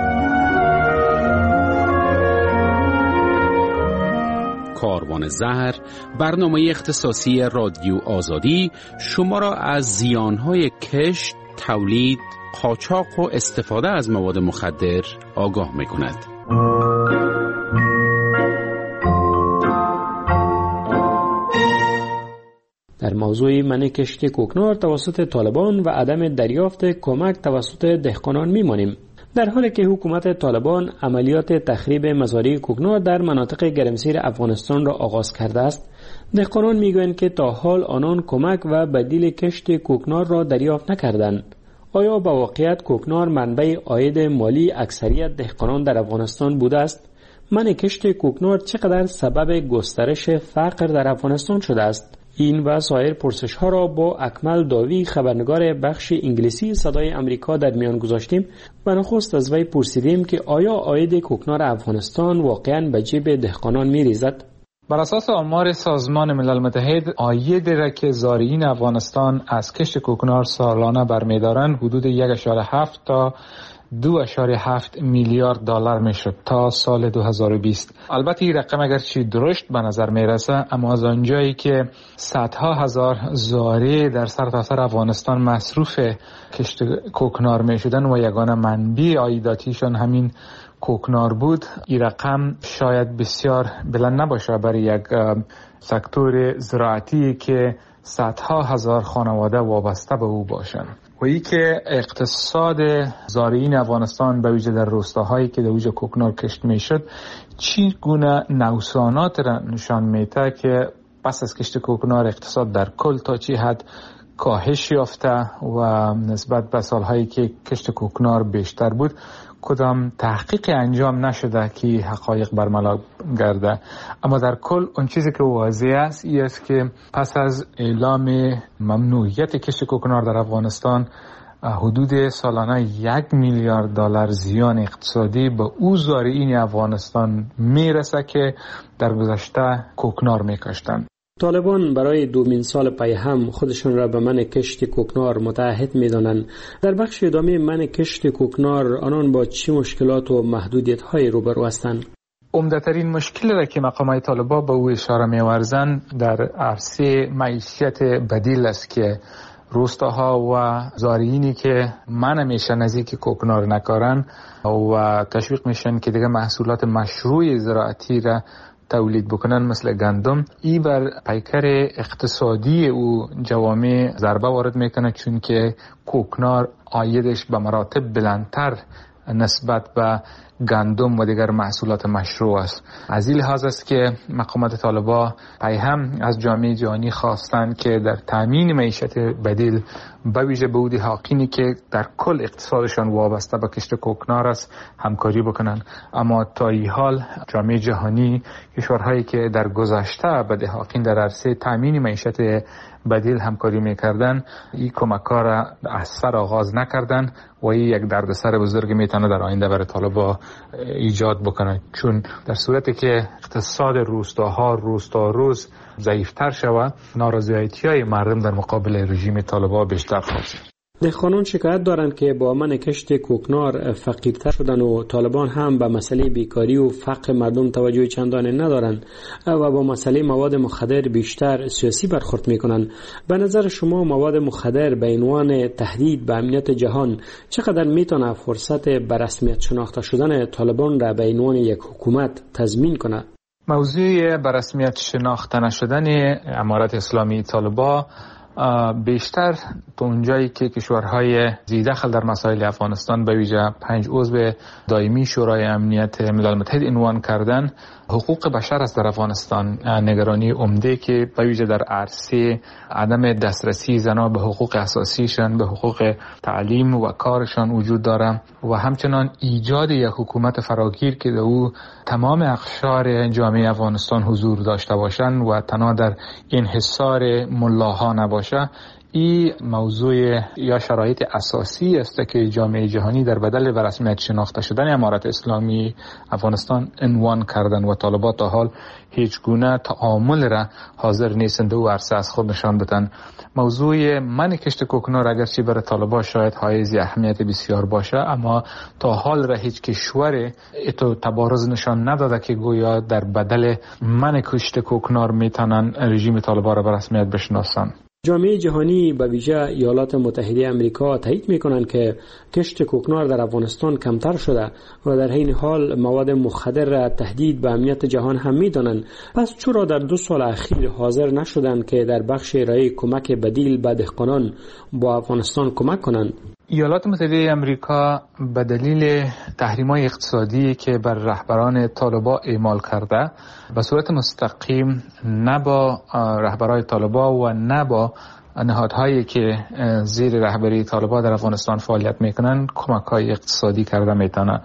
کاروان زهر، برنامه اختصاصی رادیو آزادی شما را از زیانهای کشت، تولید، قاچاق و استفاده از مواد مخدر آگاه می‌کند. در موضوع منع کشت کوکنار توسط طالبان و عدم دریافت کمک توسط دهقانان می‌مانیم. در حالی که حکومت طالبان عملیات تخریب مزارع کوکنار در مناطق گرمسیر افغانستان را آغاز کرده است، دهقانان میگویند که تا حال آنان کمک و بدیل کشت کوکنار را دریافت نکردند. آیا با واقعیت کوکنار منبع عاید مالی اکثریت دهقانان در افغانستان بوده است؟ منع کشت کوکنار چقدر سبب گسترش فقر در افغانستان شده است؟ این و سایر پرسش ها را با اکمل داوی خبرنگار بخش انگلیسی صدای امریکا در میان گذاشتیم و نخست از وی پرسیدیم که آیا عاید کوکنار افغانستان واقعاً به جیب دهقانان می ریزد؟ بر اساس آمار سازمان ملل متحد، عایدی را که زارعین افغانستان از کشت کوکنار سالانه برمی‌دارند حدود یک اشاره هفت تا دو اشاره هفت میلیارد دلار میشد تا سال دو هزار و بیست. البته این رقم اگرچه درشت به نظر میرسه، اما از آنجایی که صدها هزار زارع در سرتاسر افغانستان مصروف کشت کوکنار میشدن و یگانه منبع عایداتیشان همین کوکنار بود، این رقم شاید بسیار بلند نباشه برای یک سکتور زراعتی که صدها هزار خانواده وابسته به او باشند. و ای که اقتصاد زارعین افغانستان به ویژه در روستاهایی که در ویژه کوکنار کشت میشد چی گونه نوسانات را نشان میده که پس از کشت کوکنار اقتصاد در کل تا چی حد کاهش یافته و نسبت به سالهایی که کشت کوکنار بیشتر بود کدام تحقیق انجام نشده که حقایق برملا گرده. اما در کل اون چیزی که واضح است این است که پس از اعلام ممنوعیت کشت کوکنار در افغانستان حدود سالانه یک میلیارد دلار زیان اقتصادی به او زارعین افغانستان میرسه که در گذشته کوکنار میکشتند. طالبان برای دومین سال پی هم خودشان را به منع کشت کوکنار متعهد می‌دانند. در بخش ادامه منع کشت کوکنار آنان با چه مشکلات و محدودیت‌هایی روبرو هستند؟ عمده‌ترین مشکلی را که مقامات طالبان به او اشاره می‌ورزند در عرصه معیشت بدیل است که روستاها و زارعینی که منع میشن نزدیک کوکنار نکارن و تشویق میشن که دیگه محصولات مشروع زراعتی را تولید بکنن مثل گندم، ای بر پیکر اقتصادی او جوامع ضربه وارد میکنه، چون که کوکنار عایدش به مراتب بلندتر نسبت به گندم و دیگر محصولات مشروع است. از این لحاظ است که مقامات طالبان پی هم از جامعه جهانی خواستند که در تامین معیشت بدیل به ویژه به اودی حاقینی که در کل اقتصادشان وابسته به کشت کوکنار است همکاری بکنند. اما تا این حال جامعه جهانی، کشورهایی که در گذشته به دهاقین در عرصه تامین معیشت بدیل همکاری میکردن، این کمک‌ها را از سر آغاز نکردن و این یک دردسر بزرگ میتونه در آینده برای طالبان ایجاد بکنه، چون در صورتی که اقتصاد روستاها روستا روز ضعیفتر شود، نارضایتی‌های مردم در مقابل رژیم طالبان بیشتر خواهد شد. دهقانان شکایت دارند که با منع کشت کوکنار فقیرتر شدن و طالبان هم به مسئله بیکاری و فقر مردم توجه چندانی ندارند و با مسئله مواد مخدر بیشتر سیاسی برخورد میکنند. به نظر شما مواد مخدر به عنوان تهدید به امنیت جهان چقدر میتونه فرصت به رسمیت شناخته شدن طالبان را به عنوان یک حکومت تضمین کنه؟ موضوع به رسمیت شناخته نشدن امارت اسلامی طالبان بیشتر تو اونجایی که کشورهای ذی‌دخل در مسائل افغانستان به ویژه پنج عضو دائمی شورای امنیت ملل متحد عنوان کردن حقوق بشر است در افغانستان. نگرانی عمده که به ویژه در عرصه عدم دسترسی زنان به حقوق اساسیشان، به حقوق تعلیم و کارشان وجود داره و همچنان ایجاد یک حکومت فراگیر که در او تمام اقشار جامعه افغانستان حضور داشته باشند و تنها در انحصار ملاها نباشه. این موضوع یا شرایط اساسی است که جامعه جهانی در بدل به رسمیت شناخته شدن امارت اسلامی افغانستان عنوان کردن و طالبان تا حال هیچ گونه تعامل را حاضر نیستند و عرصه از خود نشان بدن. موضوع منع کشت کوکنار اگرچه برای طالبان شاید حائز اهمیت بسیار باشه، اما تا حال را هیچ کشور اتو تبارز نشان نداده که گویا در بدل منع کشت کوکنار میتونن رژیم طالبان را به رسمیت بشناسن. جامعه جهانی به ویژه ایالات متحده آمریکا تایید میکنند که کشت کوکنار در افغانستان کمتر شده و در حین حال مواد مخدر را تهدید به امنیت جهان هم میدانند. پس چرا در دو سال اخیر حاضر نشدند که در بخش ارائه کمک بدیل به دهقانان با افغانستان کمک کنند؟ ایالات متحده آمریکا به دلیل تحریم‌های اقتصادی که بر رهبران طالبان اعمال کرده به صورت مستقیم نه با رهبران طالبان و نه با نهادهایی که زیر رهبری طالبان در افغانستان فعالیت میکنن کمک‌های اقتصادی کرده میتونه.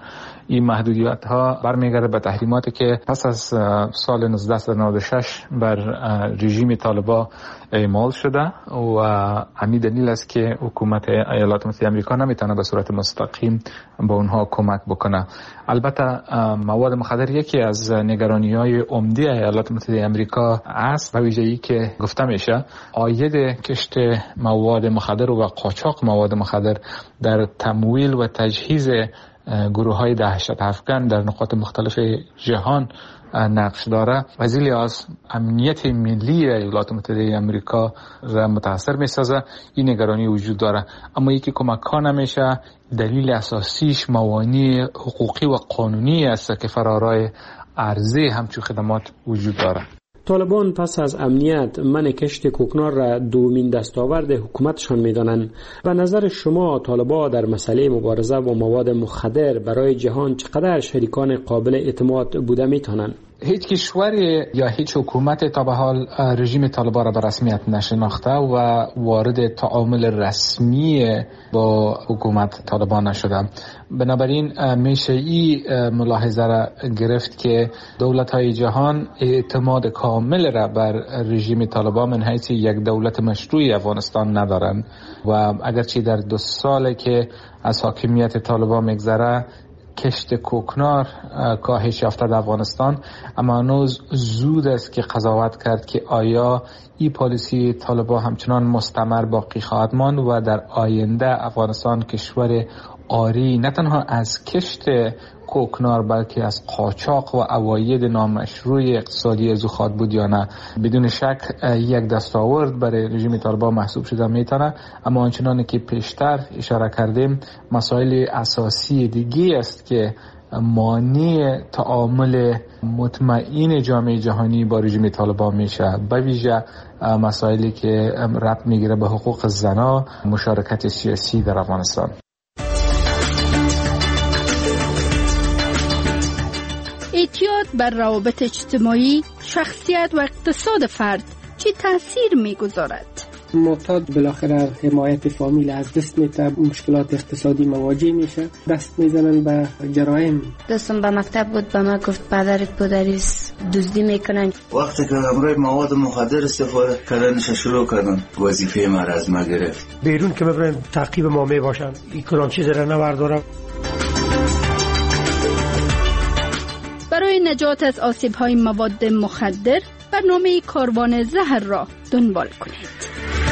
این محدودیت ها برمیگرده به تحریماتی که پس از سال نوزده نود و شش بر رژیم طالبان اعمال شده و همین دلیل است که حکومت ایالات متحده آمریکا نمیتونه به صورت مستقیم به اونها کمک بکنه. البته مواد مخدر یکی از نگرانی‌های عمده ایالات متحده آمریکا است، به ویژه‌ای که گفته میشه عاید کشت مواد مخدر و قاچاق مواد مخدر در تمویل و تجهیز گروه‌های دهشت افکن در نقاط مختلف جهان نقش داره. وزیر از امنیت ملی ایالات متحده آمریکا را متاثر می‌سازه. این نگرانی وجود داره، اما یکی کمک ها نمیشه. دلیل اساسیش موانع حقوقی و قانونی است که فرارای عرضه همچون خدمات وجود داره. طالبان پس از امنیت من کشت کوکنار را دومین دستاورد حکومتشان می‌دانند. به نظر شما طالبان در مسئله مبارزه با مواد مخدر برای جهان چقدر شریکان قابل اعتماد بوده می‌توانند؟ هیچ کشوری یا هیچ حکومت تا به حال رژیم طالبان را به رسمیت نشناخته و وارد تعامل رسمی با حکومت طالبان نشده. بنابراین میشه این ملاحظه را گرفت که دولت‌های جهان اعتماد کامل را بر رژیم طالبان من حیث یک دولت مشروع افغانستان ندارند و اگرچه در دو ساله که از حاکمیت طالبان میگذره کشت کوکنار کاهش یافته در افغانستان، اما هنوز زود است که قضاوت کرد که آیا این پالیسی طالبان همچنان مستمر باقی خواهد ماند و در آینده افغانستان کشور عاری نه تنها از کشت کوکنار بلکه از قاچاق و عواید نامشروع اقتصادی از او خواهد بود یا نه. بدون شک یک دستاورد برای رژیم طالبان محسوب شده میتونه، اما آنچنانی که پیشتر اشاره کردیم مسائل اساسی دیگه است که مانع تعامل مطمئن جامعه جهانی با رژیم طالبان میشه، به ویژه مسائلی که ربط میگیره به حقوق زنان، مشارکت سیاسی در افغانستان. اعتیاد بر روابط اجتماعی، شخصیت و اقتصاد فرد چه تاثیر میگذارد؟ معتاد بالاخره حمایت فامیل از دست میده، مشکلات اقتصادی مواجه میشه، دست میزنن به جرایم. دوستم به مکتب بود، به ما گفت پدرت پدریست دزدی میکنن. وقتی که امروز مواد مخدر استفاده کردنش شروع کردن وظیفه ما را از ما گرفت. بیرون که ببرن تعقیب ما میباشن، این کدام چیز را نبردارن. برای نجات از آسیب‌های مواد مخدر برنامه کاروان زهر را دنبال کنید.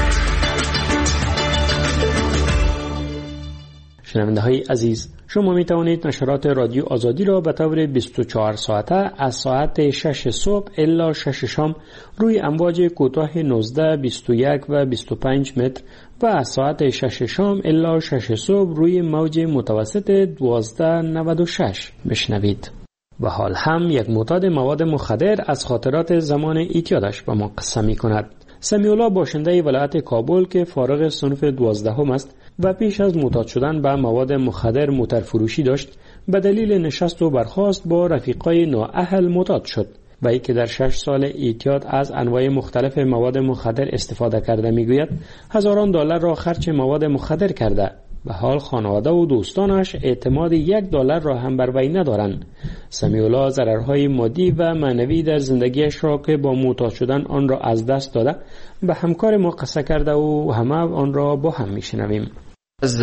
شنونده های عزیز، شما می توانید نشرات رادیو آزادی را به طور بیست و چهار ساعته از ساعت شش صبح الی شش شام روی امواج کوتاه نوزده، بیست و یک و بیست و پنج متر و از ساعت شش شام الی شش صبح روی موج متوسط دوازده نود و شش بشنوید. و حال هم یک معتاد مواد مخدر از خاطرات زمان اعتیادش به ما قصه می کند. سمیولا باشنده ولایت کابل که فارغ صنف دوازدهم است و پیش از معتاد شدن به مواد مخدر موتر فروشی داشت، به دلیل نشست و برخاست با رفیقای نااهل معتاد شد و ای که در شش سال اعتیاد از انواع مختلف مواد مخدر استفاده کرده میگوید هزاران دلار را خرج مواد مخدر کرده. به حال خانواده و دوستانش اعتماد یک دلار را هم بر وی ندارند. سمیولا ضررهای مادی و معنوی در زندگیش را که با معتاد شدن آن را از دست داده به همکار ما قصه کرده و همه آن را با هم میشنویم. از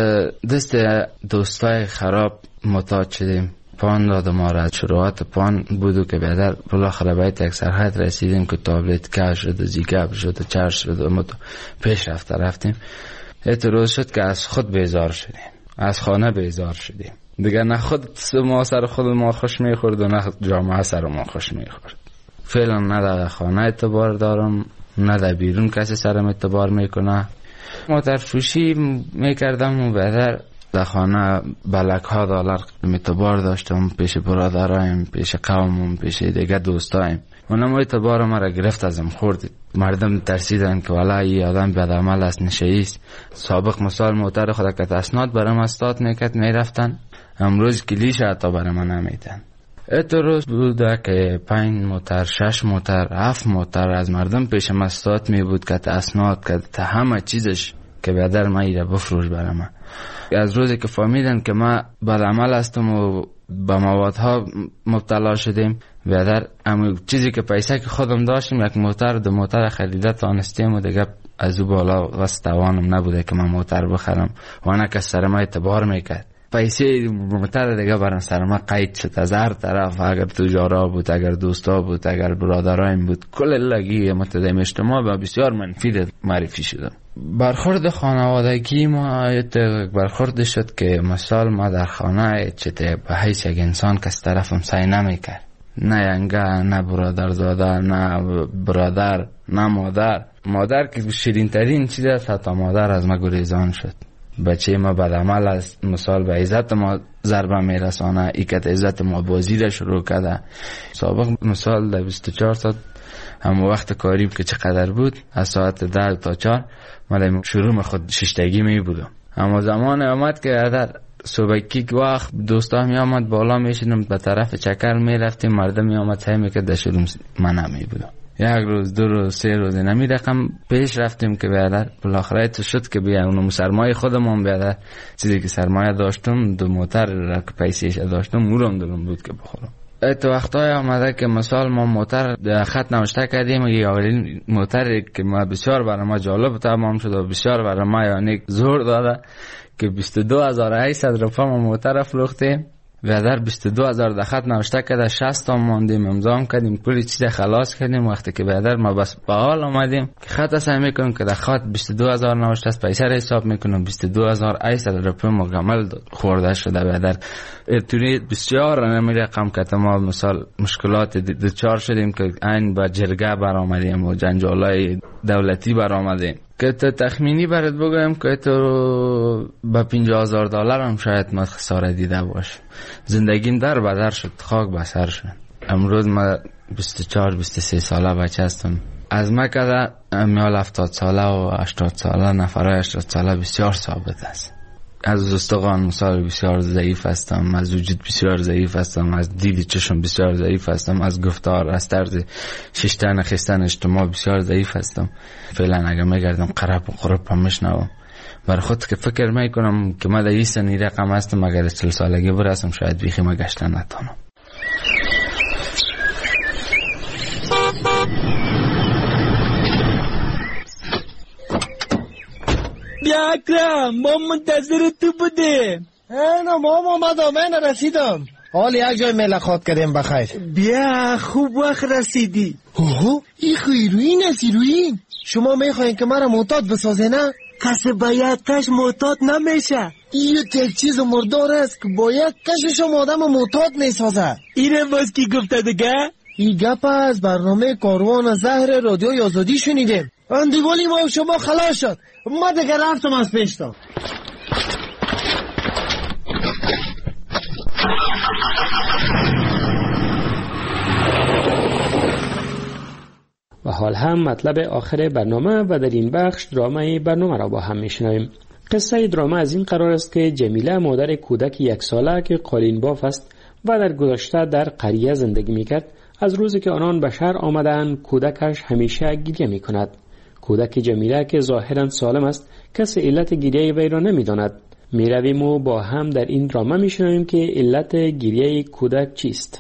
دست دوستای خراب معتاد شدیم. پان داد ما را، شروعات پان بودو که بیادر بالاخره باید یک سرحد رسیدیم که تابلت کش شد و زیگاب شد و چرش شد و پیش رفته رفتیم. یه روز شد که از خود بیزار شدیم، از خانه بیزار شدیم دیگه. نه خود ما سر خود ما خوش میخورد و نه جامعه سر ما خوش میخورد. فعلا نه در خانه اعتبار دارم، نه در بیرون کسی سرم اعتبار میکنه. موتر فروشی میکردم و بعد در خانه بلک ها دلار اعتبار داشتم پیش برادرایم، پیش قومم، پیش دیگه دوستایم. اونم اعتبار ما را گرفت ازم خورد. مردم ترسیدن که والا این آدم بدعمل است، نشهیست. سابق مثال موتر خود که اسناد برام استاد میکرد میرفتن، امروز کلیش حتی برام نمیدن. اتروز بوده که پنج موتر، شش موتر، هفت موتر از مردم پیش مستاد می بود که اسناد که همه چیزش که بیادر ما ایره بفروش برای من. از روزی که فهمیدن که ما بدعمل هستم و با موادها مبتلا شدیم، بیادر اما چیزی که پیسه که خودم داشتیم یک موتر دو موتر خریده تانستیم و دیگه از او بالا وست توانم نبوده که من موتر بخرم و انا که سر ما اعتبار میکرد. پیسه موتر دیگه برن سر ما قید شد از هر طرف، اگر تجارا بود، اگر دوستا بود، اگر برادرایم بود، کل لگی متدیم اجتماع با بسیار منفی معرفی شدم. برخورد خانوادگی ما برخورد شد که مثال ما در خانه چطه به حیث یک انسان که از طرفم سعی نمیکرد، نه ینگه، نه برادر زاده، نه برادر، نه مادر. مادر که شیرین ترین چیز است، حتی مادر از ما گریزان شد. بچه ما بدعمل است، مثال به عزت ما ضربه میرسانه، ای که عزت ما بازی را شروع کرده. سابق مثال در بیست و چهار ساعت هم وقت کاری که چقدر بود، از ساعت ده تا چهار ما شروع خود ششتگی می بودم. اما زمان آمد که در صبحکی وقت دوستا می آمد بالا می شدیم به طرف چکر می رفتیم، مردم می آمد سعی می که در شروع من نمی بودم. یک روز دو روز سه روز نمی رقم پیش رفتیم که بیادر بالاخره تو شد که بیا اونم سرمایه خودمون بیادر چیزی که سرمایه داشتم دو موتر را که پیسیش داشتم اونم دلم بود که بخورم. تو وقتای آمده که مثال ما موتر خط نوشته کردیم و یه اولین موتر که ما بسیار برای ما جالب تمام شد و بسیار برای ما یعنی زور داده که بیست و دو هزار و هشتصد روپیه ما موتر فروختیم. بیادر بیست و دو هزار در خط نوشته کرده، شصت تا ماندیم، امضا کردیم، کلی چیز خلاص کردیم. وقتی که بیادر ما بس به حال آمدیم که خط سعی میکنیم که در خط بیست و دو هزار نوشته است، پیسه را حساب میکنیم بیست و دو هزار و هشتصد روپیه مکمل خورده شده. بیادر ارتونی بسیار نمی رقم که ما مثال مشکلات دچار شدیم که این با جرگه برآمدیم و جنجالای دولتی برآمدیم که تو تخمینی برات بگویم که تو با پنجاه هزار دلار هم شاید ما خساره دیده باش. زندگیم در بدر شد، خاک بسر شد. امروز ما بیست و چهار بیست و سه ساله بچه هستم. از ما که میال هفتاد ساله و هشتاد ساله نفرای هشتاد ساله بسیار ثابت است. از استخوان مثال بسیار ضعیف هستم، از وجود بسیار ضعیف هستم، از دید چشم بسیار ضعیف هستم، از گفتار از طرز ششتن خستن اجتماع بسیار ضعیف هستم. فعلا اگر میگردم قرب و قرب هم میشنوم بر خود که فکر میکنم که ما در این سنی رقم هستم، اگر چل سالگی برسم شاید بیخی ما گشتن نتانم. بیا اکرم، ما منتظر تو بودیم. اینا ما آمدم، من رسیدم. حال یک جای ملاقات کردیم بخیر. بیا خوب وقت رسیدی. اوه این خیروین است. ایروین شما میخواین که مرا معتاد بسازه نه؟ کسی باید کش معتاد نمیشه. این یک چیز مردار است که باید کشش آدم معتاد میسازه. اینه باز کی گفته دیگه؟ این گپ از برنامه کاروان زهر رادیو آزادی شنیدیم. اندیوالی ما شما خلاص شد. ما دیگه رفتم از پیشتم. و حال هم مطلب آخر برنامه و در این بخش درامه برنامه را با هم میشنویم. قصه درامه از این قرار است که جمیله مادر کودک یک ساله که قالین باف است و در گذشته در قریه زندگی میکرد، از روزی که آنان به شهر آمدند کودکش همیشه گریه میکند. کودک جمیله که ظاهرا سالم است کسی علت گریه وی را نمیداند. میرویم و با هم در این درامه میشنویم که علت گریه کودک چیست.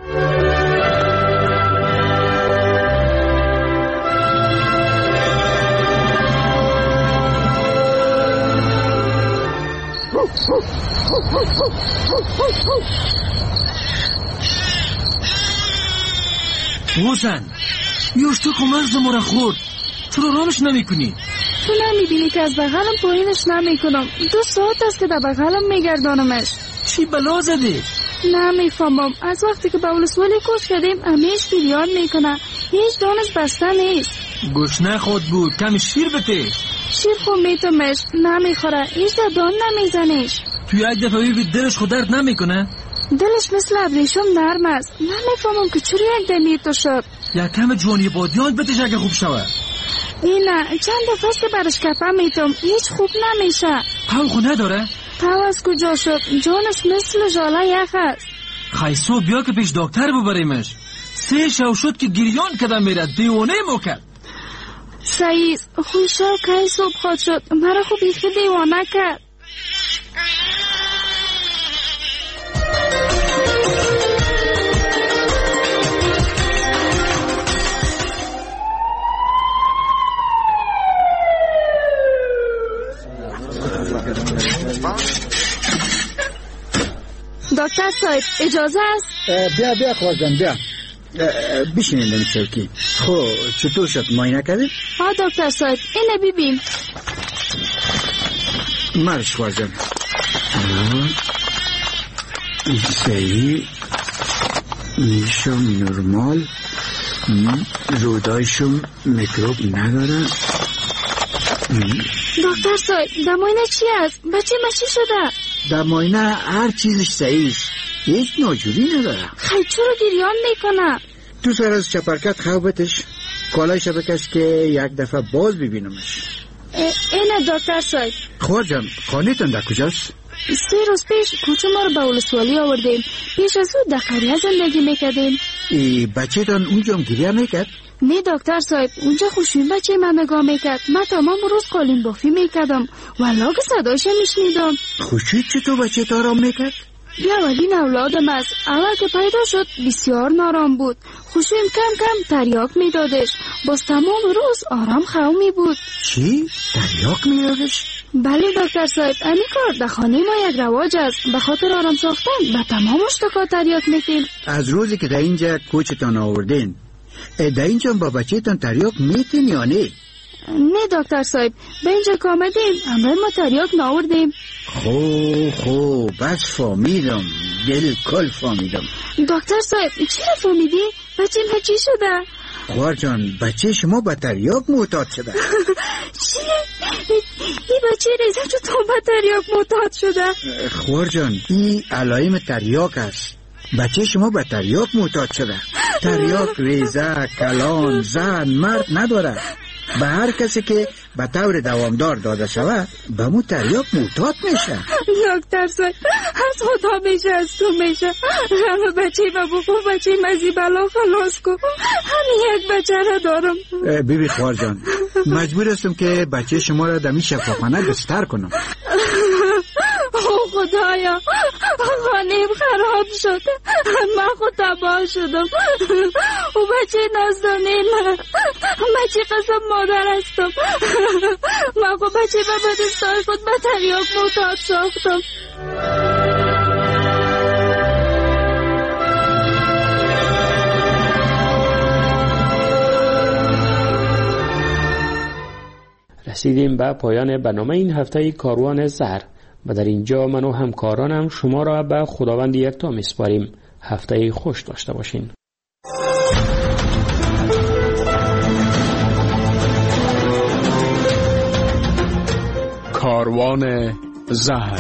روشن یوش تو که مغز ما را خورد، چرا رامش نمی کنی؟ تو نمی که از بغلم پایینش نمی کنم. دو ساعت است که در بغلم می گردانمش. چی بلا زدی؟ نمی فهمم. از وقتی که با ولسوالی کوچ کردیم امیش بیریان می کنه. هیچ دانش بسته نیست. گوشنه خود بود، کمی شیر بته. شیر خود می تومش نمی خوره. هیچ در دان نمی زنیش. تو یک دفعه بی دلش خود درد نمی کنه؟ دلش مثل ابریشم نرم است. نمیفهمم که چرا یک دمی تو شد. یک کم جوانی بادیان بتش اگه خوب شوه. اینه چند دفعه است که برش کفه میتم هیچ خوب نمیشه. پاو خو نداره؟ پاو از کجا شد؟ جانش مثل ژاله یخ است. خیسو بیا که پیش دکتر ببریمش. سه شو شد که گریان کدم میرد دیوانه مو کرد. سعید خوشا که صبح خود شد مرا خوب بیخی دیوانه کرد. دکتر صاحب اجازه است؟ بیا بیا خوازم بیا بشینید در چوکی. خب چطور شد معاینه کردید؟ ها دکتر صاحب اینه ببین. مرش خوازم صحیح میشم نرمال رودایشم میکروب نداره. دکتر صاحب در معاینه چی است؟ بچه ما چی شده؟ در معاینه هر چیزش صحیح است، هیچ ناجوری نداره. خیلی چرا گریان میکنه؟ تو سر از چپرکت خوابتش کالایش بکش که یک دفعه باز ببینمش. اینه دکتر صاحب. خوار جان خانه‌تان در کجاست؟ سه روز پیش کوچه ما رو به ولسوالی آوردیم. پیش از او در قریه زندگی میکردیم. ای بچه تان اونجا هم گریه میکرد؟ نه دکتر صاحب اونجا خوشوین بچه من نگاه میکرد. من تمام روز قالین بافی میکردم والا که صدایش میشنیدم. خوشوین چطور بچه تا آرام میکرد؟ اولین اولادم است. اول که پیدا شد بسیار نارام بود. خوشوین کم کم تریاک میدادش. باز تمام روز آرام خومی بود. چی؟ تریاک میدادش؟ بله دکتر صاحب امی کار در خانه ما یک رواج است. به خاطر آرام ساختن به تمام اشتکا تریاک میتیم. از روزی که در اینجا کوچتان آوردین در اینجا با بچه تان تریاک میتین یا نه؟ نه دکتر صاحب به اینجا که آمدیم همراه ما تریاک ناوردیم. خوب خوب بس فهمیدم دل کل فهمیدم. دکتر صاحب چرا فهمیدی؟ بچه ما چی شده؟ خوار جان بچه شما به تریاک معتاد شده. چی؟ این بچه ریزه چطور به تریاک معتاد شده؟ خوار جان این علائم تریاک است. بچه شما به تریاک معتاد شده. تریاک ریزه کلان زن مرد نداره. به هر کسی که به طور دوامدار داده شود به مو تریاک معتاد میشه. دکتر صاحب از خدا میشه از تو میشه. همه بچه ما بکن بچه مزی بلا خلاص کن. همین یک بچه را دارم. بیبی خوار جان مجبور هستم که بچه شما را دمی شفاخانه گستر کنم. او خدایا خانه‌ام خراب شد. من خود تباه شدم. او بچه نازدانه من بچه قسم مادر هستم. من خود بچه من به دستای خود به تریاک معتاد ساختم. رسیدیم به پایان برنامه این هفته کاروان زهر و در اینجا من و همکارانم شما را به خداوند یکتا میسپاریم. هفته خوش داشته باشین. کاروان زهر.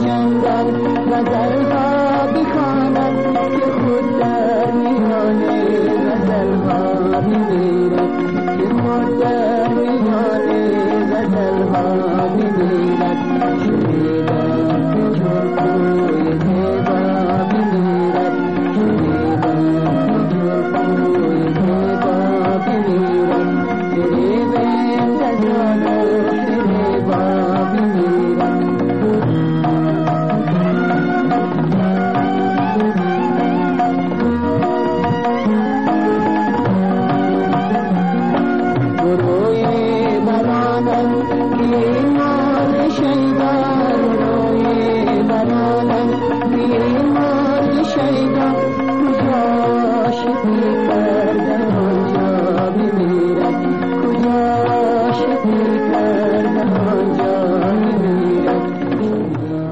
می‌آورد غزل‌ها